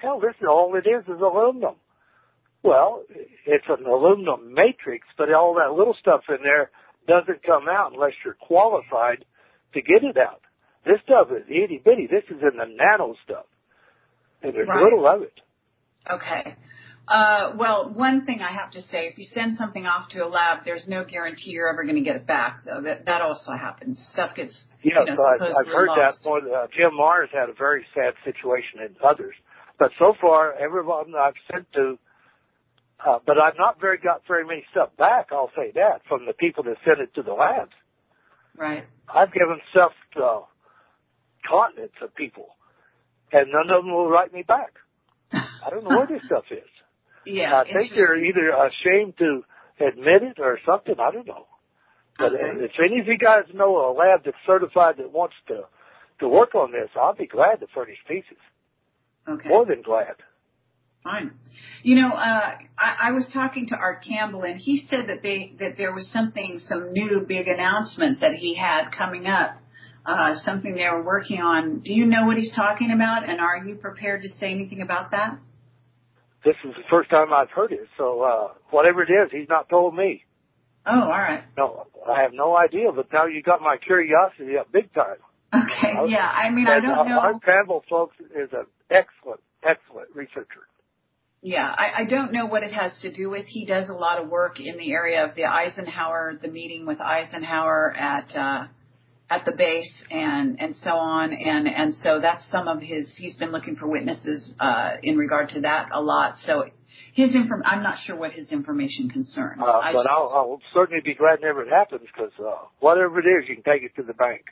hell, this is all it is is aluminum. Well, it's an aluminum matrix, but all that little stuff in there doesn't come out unless you're qualified to get it out. This stuff is itty bitty. This is in the nano stuff, and there's right. little of it. Okay. Uh, well, one thing I have to say, if you send something off to a lab, there's no guarantee you're ever going to get it back, though. That that also happens. Stuff gets, yes, you know, I've, supposedly I've heard lost. that. More, uh, Jim Mars had a very sad situation and others. But so far, everyone I've sent to, uh, but I've not very got very many stuff back, I'll say that, from the people that sent it to the labs. Right. I've given stuff to uh, continents of people, and none of them will write me back. I don't know where this stuff is. Yeah, I think they're either ashamed to admit it or something. I don't know. But okay. if any of you guys know a lab that's certified that wants to to work on this, I'll be glad to furnish pieces. Okay. More than glad. Fine. You know, uh, I, I was talking to Art Campbell, and he said that they that there was something, some new big announcement that he had coming up, uh, something they were working on. Do you know what he's talking about, and are you prepared to say anything about that? This is the first time I've heard it, so uh, whatever it is, he's not told me. Oh, all right. No, I have no idea, but now you got my curiosity up big time. Okay, I, yeah, I mean, I don't know. Art Campbell, folks, is an excellent, excellent researcher. Yeah, I, I don't know what it has to do with. He does a lot of work in the area of the Eisenhower, the meeting with Eisenhower at uh, at the base and, and so on. And, and so that's some of his, he's been looking for witnesses uh, in regard to that a lot. So his inform, I'm not sure what his information concerns. Uh, I but just, I'll, I'll certainly be glad whenever it happens because uh, whatever it is, you can take it to the bank.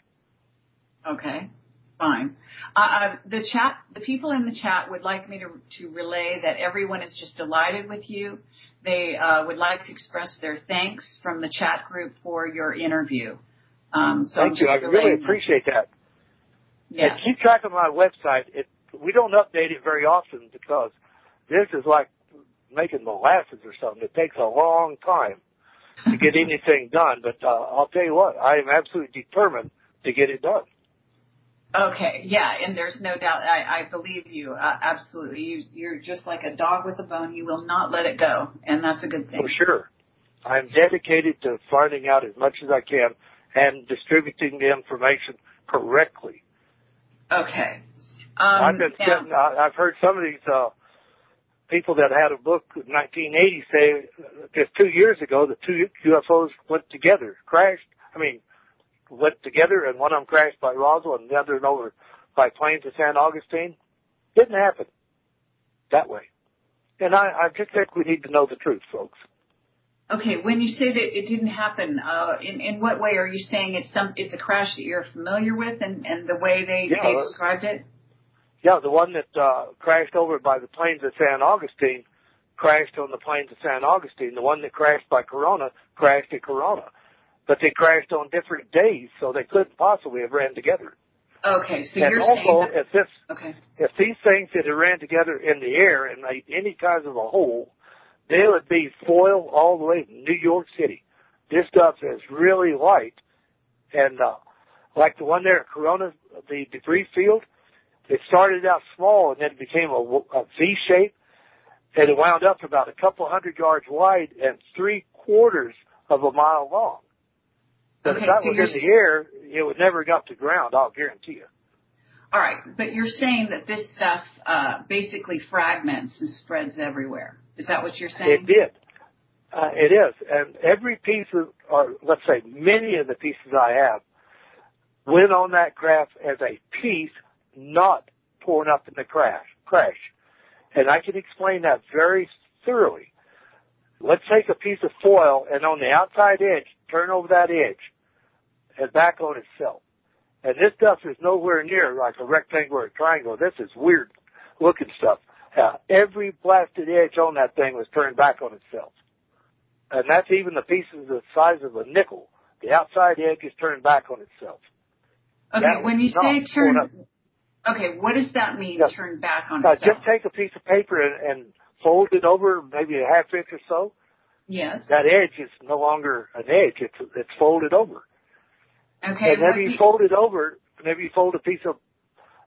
Okay, fine. Uh, uh, the chat, the people in the chat would like me to, to relay that everyone is just delighted with you. They uh, would like to express their thanks from the chat group for your interview. Um, so Thank I'm you. I just really appreciate that. Yes. And keep track of my website. It, we don't update it very often because this is like making molasses or something. It takes a long time to get anything done. But uh, I'll tell you what, I am absolutely determined to get it done. Okay, yeah, and there's no doubt. I, I believe you, uh, absolutely. You, you're just like a dog with a bone. You will not let it go, and that's a good thing. For sure. I'm dedicated to finding out as much as I can and distributing the information correctly. Okay. Um, I've been now, sitting, I've heard some of these uh, people that had a book in nineteen eighty say just two years ago the two U F Os went together, crashed. I mean, went together, and one of them crashed by Roswell and the other over by planes of San Augustine. Didn't happen that way. And I, I just think we need to know the truth, folks. Okay, when you say that it didn't happen, uh, in, in what way are you saying it's some it's a crash that you're familiar with, and, and the way they, yeah, they described it? Yeah, the one that uh, crashed over by the plains of San Augustine crashed on the plains of San Augustine. The one that crashed by Corona crashed at Corona. But they crashed on different days, so they couldn't possibly have ran together. Okay, so and you're also, saying that, if this, okay. if these things had ran together in the air and made any kinds of a hole, they would be foiled all the way to New York City. This stuff is really light, and uh, like the one there at Corona, the debris field, it started out small and then it became a, a V shape, and it wound up about a couple hundred yards wide and three quarters of a mile long. But Okay, if that so was in the air, it would never got to ground, I'll guarantee you. All right, but you're saying that this stuff uh, basically fragments and spreads everywhere. Is that what you're saying? It did. Uh, it is. And every piece of, or let's say many of the pieces I have, went on that craft as a piece, not torn up in the crash. crash. And I can explain that very thoroughly. Let's take a piece of foil and on the outside edge, turn over that edge and back on itself. And this stuff is nowhere near like a rectangle or a triangle. This is weird looking stuff. Uh, every blasted edge on that thing was turned back on itself. And that's even the pieces the size of a nickel. The outside edge is turned back on itself. Okay, That when you say turn, okay, what does that mean, yes. turn back on uh, itself? Just take a piece of paper and, and fold it over maybe a half inch or so. Yes. That edge is no longer an edge. It's, it's folded over. Okay. And whenever you you... fold it over, whenever you fold a piece of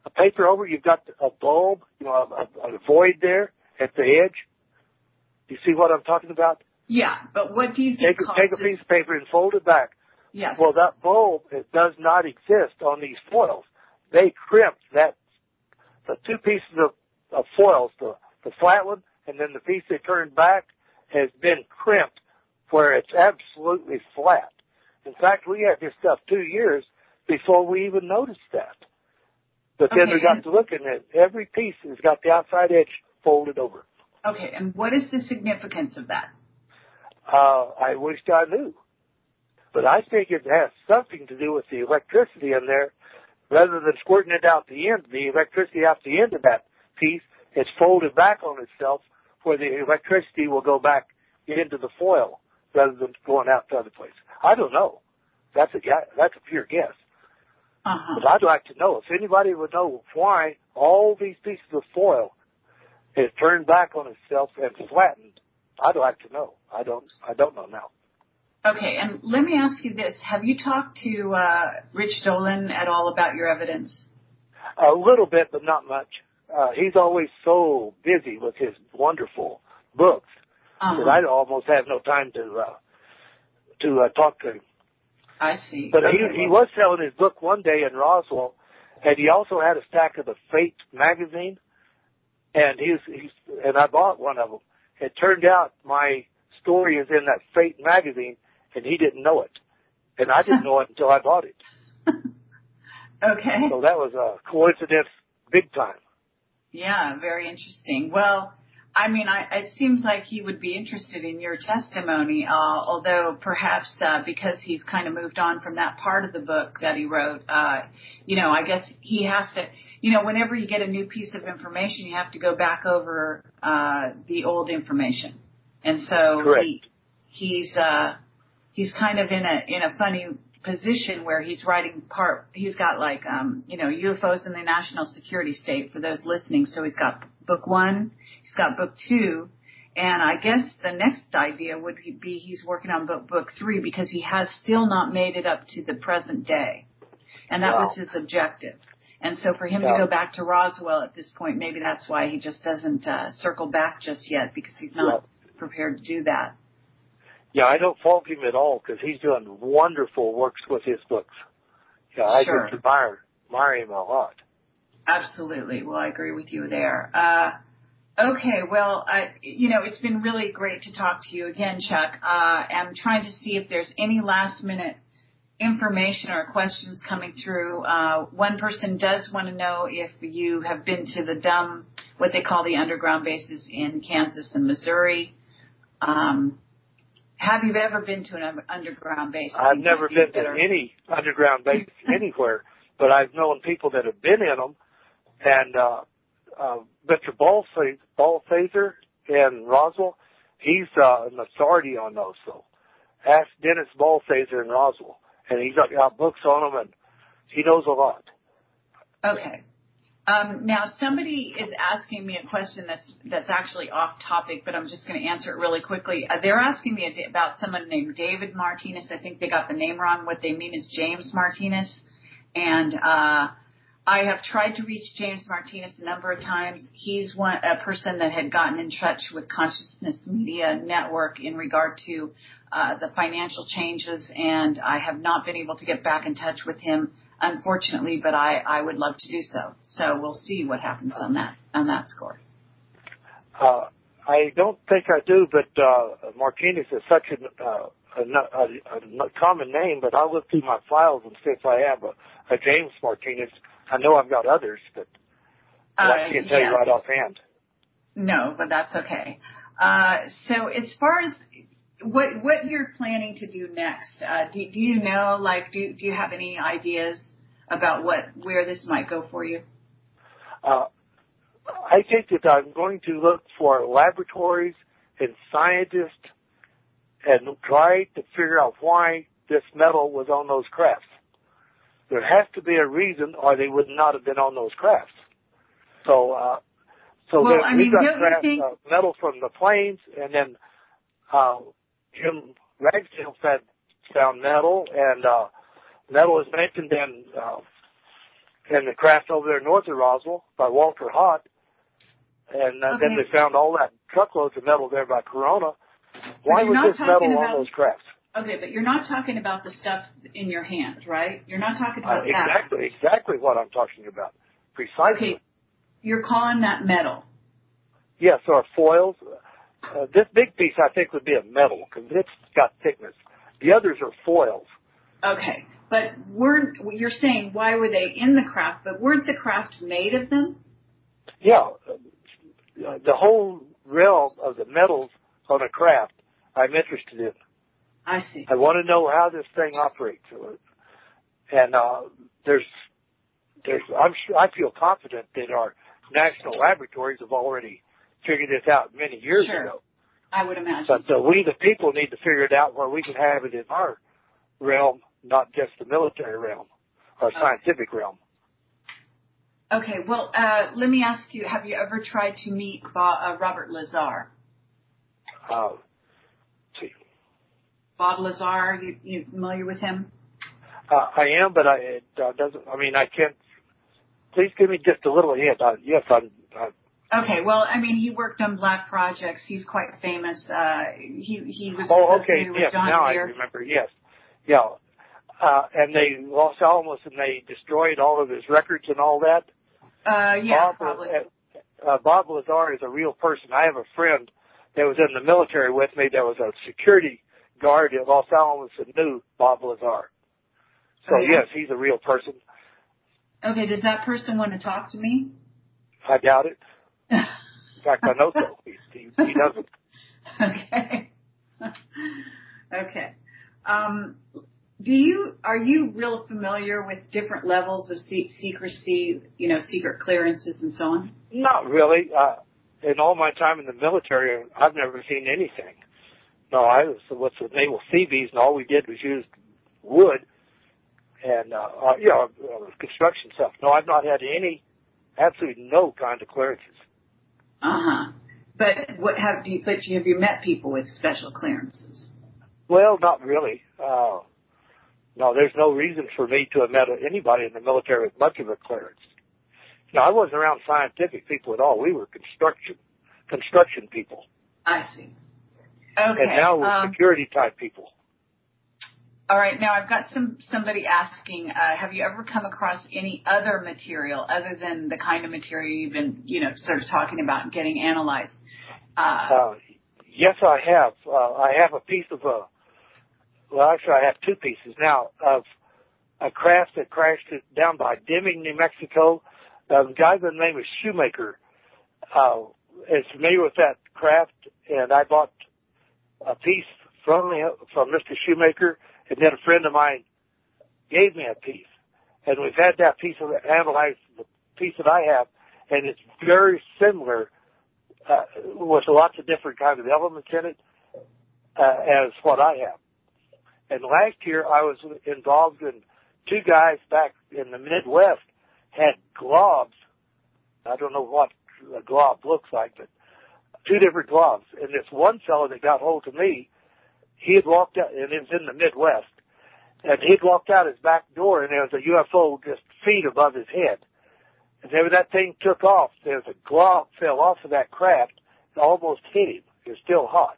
a paper over, you've got a bulb, you know, a, a, a void there at the edge. You see what I'm talking about? Yeah, but what do you think Take, a, take a piece of paper and fold it back. Yes. Well, that bulb, it does not exist on these foils. They crimped that, the two pieces of, of foils, the, the flat one and then the piece they turned back, has been crimped where it's absolutely flat. In fact, we had this stuff two years before we even noticed that. But then okay, we got to looking at every piece has got the outside edge folded over. Okay, and what is the significance of that? Uh, I wished I knew. But I think it has something to do with the electricity in there. Rather than squirting it out the end, the electricity out the end of that piece, it's folded back on itself where the electricity will go back into the foil rather than going out to other places. I don't know. That's a that's a pure guess. Uh-huh. But I'd like to know if anybody would know why all these pieces of foil is turned back on itself and flattened. I'd like to know. I don't. I don't know now. Okay, and let me ask you this: have you talked to uh, Rich Dolan at all about your evidence? A little bit, but not much. Uh, he's always so busy with his wonderful books uh-huh. that I almost have no time to uh, to uh, talk to him. I see. But okay, he well. he was selling his book one day in Roswell, and he also had a stack of the Fate magazine, and he's he's and I bought one of them. It turned out my story is in that Fate magazine, and he didn't know it, and I didn't know it until I bought it. Okay. So that was a coincidence, big time. Yeah, very interesting. Well, I mean, I, it seems like he would be interested in your testimony, uh, although perhaps uh, because he's kind of moved on from that part of the book that he wrote, uh, you know, I guess he has to, you know, whenever you get a new piece of information, you have to go back over uh, the old information. And so Correct. he he's uh, he's kind of in a in a funny position where he's writing part, he's got like, um, you know, U F Os in the national security state for those listening. So he's got book one, he's got book two, and I guess the next idea would be he's working on book, book three because he has still not made it up to the present day. And that wow. was his objective. And so for him yeah. to go back to Roswell at this point, maybe that's why he just doesn't uh, circle back just yet because he's not yeah. prepared to do that. Yeah, I don't fault him at all because he's doing wonderful works with his books. Yeah, I sure. just admire, admire him a lot. Absolutely. Well, I agree with you there. Uh, okay. Well, I, you know, it's been really great to talk to you again, Chuck. Uh, I'm trying to see if there's any last minute information or questions coming through. Uh, one person does want to know if you have been to the D U M, what they call the underground bases in Kansas and Missouri. Um, Have you ever been to an underground base? I've never been to better? any underground base anywhere, but I've known people that have been in them. And uh, uh, Mister Ballfazer in Roswell, he's uh, an authority on those. So ask Dennis Ballfazer in Roswell, and he's got, got books on them, and he knows a lot. Okay. Um, now, somebody is asking me a question that's that's actually off topic, but I'm just going to answer it really quickly. Uh, they're asking me about someone named David Martinez. I think they got the name wrong. What they mean is James Martinez. And uh, I have tried to reach James Martinez a number of times. He's one a person that had gotten in touch with Consciousness Media Network in regard to uh, the financial changes, and I have not been able to get back in touch with him, unfortunately, but I, I would love to do so. So we'll see what happens on that on that score. Uh, I don't think I do, but uh, Martinez is such a, uh, a, a, a common name, but I'll look through my files and see if I have a, a James Martinez. I know I've got others, but uh, I can't tell yes. you right offhand. No, but that's okay. Uh, so as far as what what you're planning to do next, uh, do, do you know, like, do do you have any ideas about what where this might go for you? Uh, I think that I'm going to look for laboratories and scientists and try to figure out why this metal was on those crafts. There has to be a reason, or they would not have been on those crafts. So, uh, so well, I mean, we've got don't crafts, you think... uh, metal from the plains, and then uh, Jim Ragsdale said found metal, and uh, metal is mentioned in uh, and the craft over there north of Roswell by Walter Hott. And uh, okay. then they found all that truckloads of metal there by Corona. Why was this metal about, on those crafts? Okay, but you're not talking about the stuff in your hand, right? You're not talking about uh, exactly, that. Exactly, exactly what I'm talking about. Precisely. Okay, you're calling that metal. Yes, or foils. Uh, this big piece, I think, would be a metal because it's got thickness. The others are foils. Okay, but weren't you're saying why were they in the craft? But weren't the craft made of them? Yeah, uh, the whole realm of the metals on a craft, I'm interested in. I see. I want to know how this thing operates, and uh, there's, there's. I'm sure I feel confident that our national laboratories have already figured this out many years sure. ago. I would imagine. But uh, we, the people, need to figure it out where we can have it in our realm, not just the military realm or okay. scientific realm. Okay. Well, uh, let me ask you: have you ever tried to meet Bob, uh, Robert Lazar? Uh, see. Bob Lazar, you, you familiar with him? Uh, I am, but I it uh, doesn't. I mean, I can't. Please give me just a little hint. Uh, yes, I'm. Uh, okay. Well, I mean, he worked on black projects. He's quite famous. Uh, he he was oh, associated okay. with Yes, John now Deere. I remember. Yes, yeah. Uh, and they Los Alamos, and they destroyed all of his records and all that. Uh, yeah, Bob, probably. Uh, uh, Bob Lazar is a real person. I have a friend that was in the military with me that was a security guard at Los Alamos and knew Bob Lazar. So, oh, yeah? yes, he's a real person. Okay, does that person want to talk to me? I doubt it. In fact, I know so. He, he, he doesn't. Okay. okay. Um, do you, are you real familiar with different levels of se- secrecy, you know, secret clearances and so on? Not really. Uh, in all my time in the military, I've never seen anything. No, I was what's the naval sea bees, and all we did was use wood and, uh, uh you know, uh, construction stuff. No, I've not had any, absolutely no kind of clearances. Uh-huh. But what have you, but have you met people with special clearances? Well, not really. Uh, no, there's no reason for me to have met anybody in the military with much of a clearance. You know, I wasn't around scientific people at all. We were construction, construction people. I see. Okay. And now we're um, security type people. All right. Now I've got some somebody asking, uh, have you ever come across any other material other than the kind of material you've been, you know, sort of talking about and getting analyzed? Uh, uh, yes, I have. Uh, I have a piece of a, well, actually I have two pieces now of a craft that crashed down by Deming, New Mexico. Uh, the guy by the name of Shoemaker uh, is familiar with that craft, and I bought a piece from the, from Mister Shoemaker, and then a friend of mine gave me a piece. And we've had that piece of analyzed, the piece that I have, and it's very similar uh, with lots of different kinds of elements in it uh, as what I have. And last year I was involved in two guys back in the Midwest had globs. I don't know what a glob looks like, but two different globs. And this one fellow that got hold of me, he had walked out, and it was in the Midwest, and he'd walked out his back door, and there was a U F O just feet above his head. And then when that thing took off, there was a glob fell off of that craft and almost hit him. It was still hot.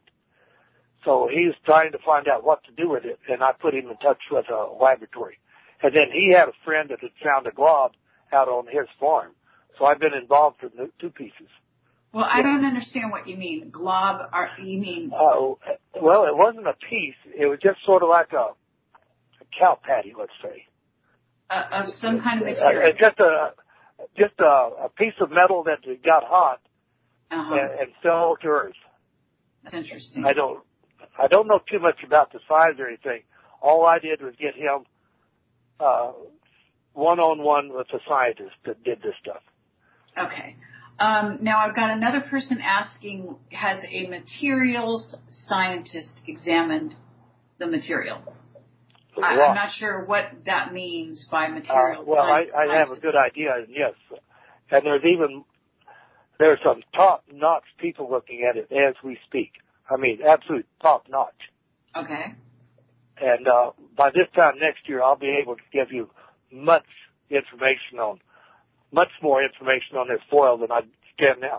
So he was trying to find out what to do with it, and I put him in touch with a laboratory. And then he had a friend that had found a glob out on his farm. So I've been involved in the two pieces. Well, I don't understand what you mean. Glob, are, you mean? Oh, uh, well, it wasn't a piece. It was just sort of like a, a cow patty, let's say. Uh, of some kind of material. Uh, just a just a, a piece of metal that got hot uh-huh. and, and fell to earth. That's interesting. I don't I don't know too much about the size or anything. All I did was get him uh, one-on-one with a scientist that did this stuff. Okay. Um, now I've got another person asking, has a materials scientist examined the material? I, I'm not sure what that means by materials uh, well, science. Well, I, I have a good idea, yes. And there's even, there's some top-notch people looking at it as we speak. I mean, absolute top-notch. Okay. And uh, by this time next year, I'll be able to give you much information on, much more information on this foil than I can now.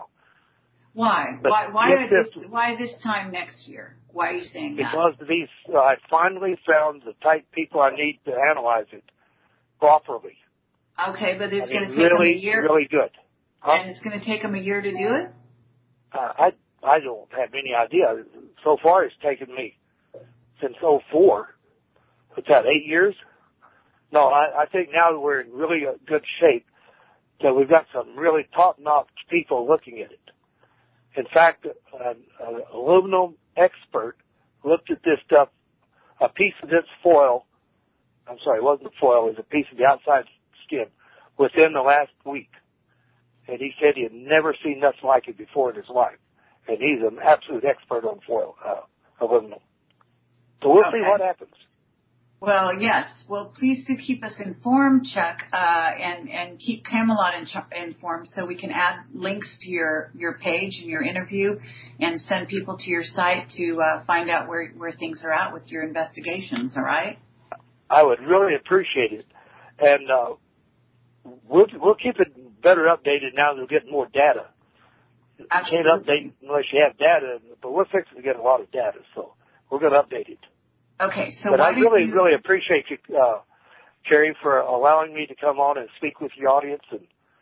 Why? But why? Why if this? this- Why this time next year? Why are you saying that? Because these, uh, I finally found the type people I need to analyze it properly. Okay, but it's I going mean, to take really, them a year, really good. Huh? and it's going to take them a year to do it. Uh, I I don't have any idea. So far, it's taken me since oh four. What's that? Eight years? No, I, I think now that we're in really good shape, that we've got some really top-notch people looking at it. In fact, an, an aluminum expert looked at this stuff, a piece of this foil. I'm sorry, it wasn't foil; it was a piece of the outside skin within the last week. And he said he had never seen nothing like it before in his life. And he's an absolute expert on foil, uh, aluminum. So we'll Okay. see what happens. Well, yes. Well, please do keep us informed, Chuck, uh, and and keep Camelot in, informed so we can add links to your, your page and your interview, and send people to your site to uh, find out where where things are at with your investigations. All right? I would really appreciate it, and uh, we'll we'll keep it better updated now that we're getting more data. Absolutely. You can't update unless you have data, but we're fixing to get a lot of data, so we're going to update it. Okay, so But why I really, you... really appreciate you, uh, Carrie, for allowing me to come on and speak with your audience, and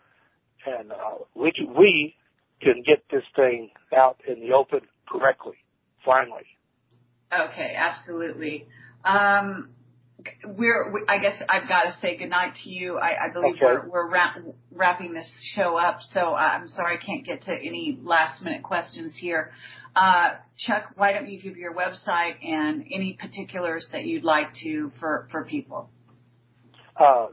and uh, we can, we can get this thing out in the open correctly, finally. Okay, absolutely. Um, we're, we, I guess I've got to say goodnight to you. I, I believe Okay. we're, we're wrap, wrapping this show up, so I'm sorry I can't get to any last minute questions here. Uh, Chuck, why don't you give your website and any particulars that you'd like to for, for people? Uh,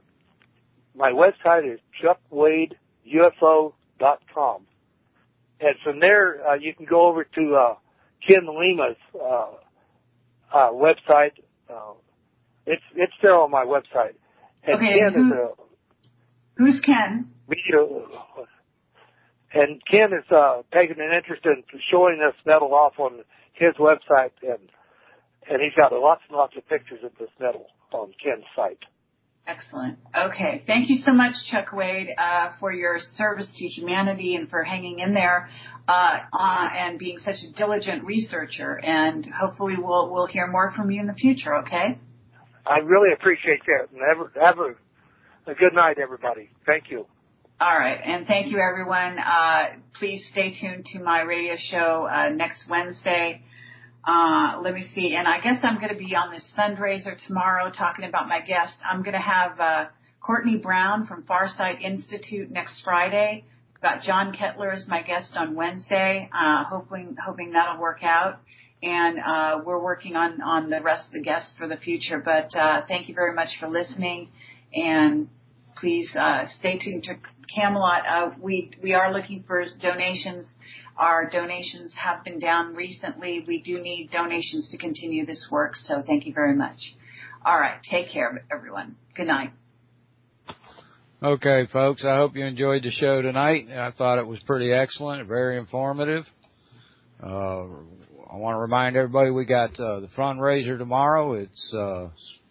my website is chuck wade U F O dot com. And from there, uh, you can go over to uh, Ken Lima's uh, uh, website. Uh, it's it's there on my website. And Okay, Ken who, is a who's Ken? video, and Ken is uh, taking an interest in showing this metal off on his website, and and he's got lots and lots of pictures of this metal on Ken's site. Excellent. Okay. Thank you so much, Chuck Wade, uh, for your service to humanity and for hanging in there, uh, uh, and being such a diligent researcher. And hopefully we'll, we'll hear more from you in the future. Okay. I really appreciate that. And have a, have a, a good night, everybody. Thank you. All right. And thank you, everyone. Uh, please stay tuned to my radio show, uh, next Wednesday. Uh, let me see. And I guess I'm going to be on this fundraiser tomorrow talking about my guest. I'm going to have, uh, Courtney Brown from Farsight Institute next Friday. Got John Kettler as my guest on Wednesday. Uh, hoping, hoping that'll work out. And, uh, we're working on, on the rest of the guests for the future. But, uh, thank you very much for listening. And please, uh, stay tuned to Camelot. Uh, we, we are looking for donations. Our donations have been down recently. We do need donations to continue this work, so thank you very much. All right, take care, everyone. Good night. Okay, folks, I hope you enjoyed the show tonight. I thought it was pretty excellent, very informative. Uh, I want to remind everybody we got uh, the fundraiser tomorrow. It's uh,